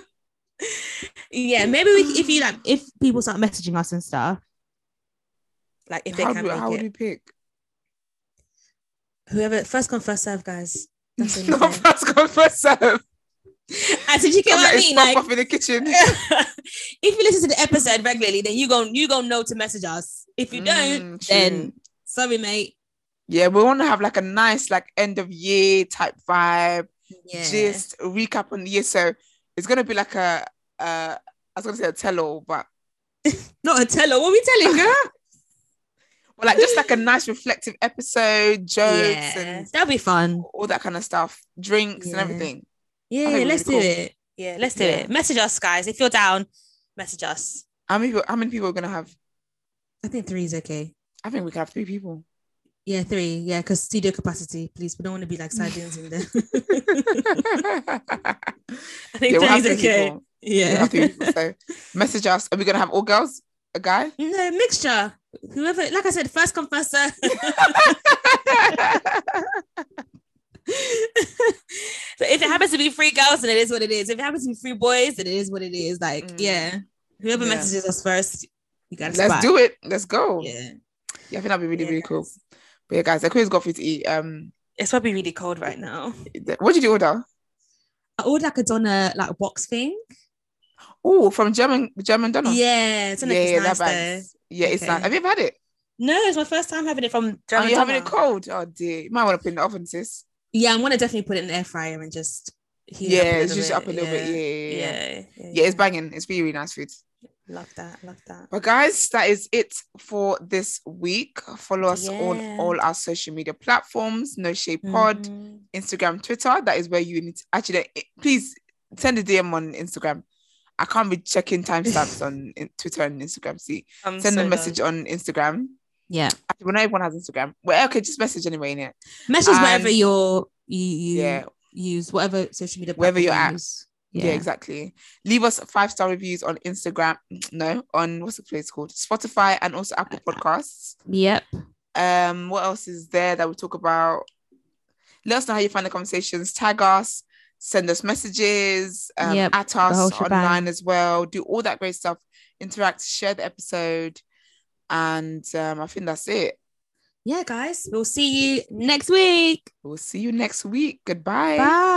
Yeah, maybe we, if you like, if people start messaging us and stuff, like if they how can do, make how it, would we pick? whoever first come first serve, guys. That's what Not I'm saying. first come first serve. I said, you get Come what I like mean. pop Like, off in the kitchen. if you listen to the episode regularly, then you gon' you gonna know to message us. If you don't, Mm, then true. sorry, mate. Yeah, we want to have like a nice like end of year type vibe. Yeah, Just a recap on the year. So it's gonna be like a uh I was gonna say a tell-all, but not a teller. What are we telling, girl? well, like just like a nice reflective episode, jokes Yeah, and that'll be fun. all that kind of stuff, drinks and Yeah. everything. Yeah, I think yeah, it'll be let's really do cool. it. Yeah, let's do Yeah. it. Message us, guys. If you're down, message us. How many people? How many people are gonna have? I think three is okay. I think we can have three people. Yeah, three. Yeah, because studio capacity, please. We don't want to be like sardines in there. I think Yeah, we'll have three's three okay. people. Yeah. We'll have three people. So message us. Are we gonna have all girls? A guy? No, mixture. Whoever, like I said, first come, first serve. So if it happens to be three girls, then it is what it is. If it happens to be three boys, then it is what it is. Like, mm. yeah. Whoever yeah. messages us first, you gotta Let's spot. do it. Let's go. Yeah. Yeah, I think that'd be really, yeah, really guys. cool. But yeah, guys, the quiz got food to eat. Um, it's probably really cold right now. What did you order? I ordered like a doner, like a box thing. Oh, from German German doner. Yeah, it's, yeah, like it's yeah, nice that there. Yeah, okay. It's nice. Have you ever had it? No, it's my first time having it from German. Oh, you're doner. having it cold? Oh dear, you might want to put it in the oven, sis. Yeah, I'm gonna definitely put it in the air fryer and just heat yeah, it up a it's just bit. up a little yeah. bit. Yeah yeah yeah. Yeah, yeah, yeah, yeah. It's banging. It's really, really nice food. Love that, love that. But guys, that is it for this week. Follow us yeah. on all our social media platforms. No Shade Pod, mm-hmm. Instagram, Twitter. That is where you need to actually please send a D M on Instagram. I can't be checking timestamps on Twitter and Instagram. See, I'm send so a message done. on Instagram. Yeah, well, not everyone has Instagram. Well, okay, just message anyway. Innit? Message and, wherever you're you, you yeah. use whatever social media wherever you're you at. Use. Yeah. yeah, exactly. Leave us five star reviews on Instagram. No, on what's the place called? Spotify and also Apple Podcasts. Yep. Um, what else is there that we talk about? Let us know how you find the conversations. Tag us, send us messages, um, yep. at us online as well. Do all that great stuff. Interact, share the episode, and um, I think that's it. Yeah, guys, we'll see you next week. We'll see you next week. Goodbye. Bye.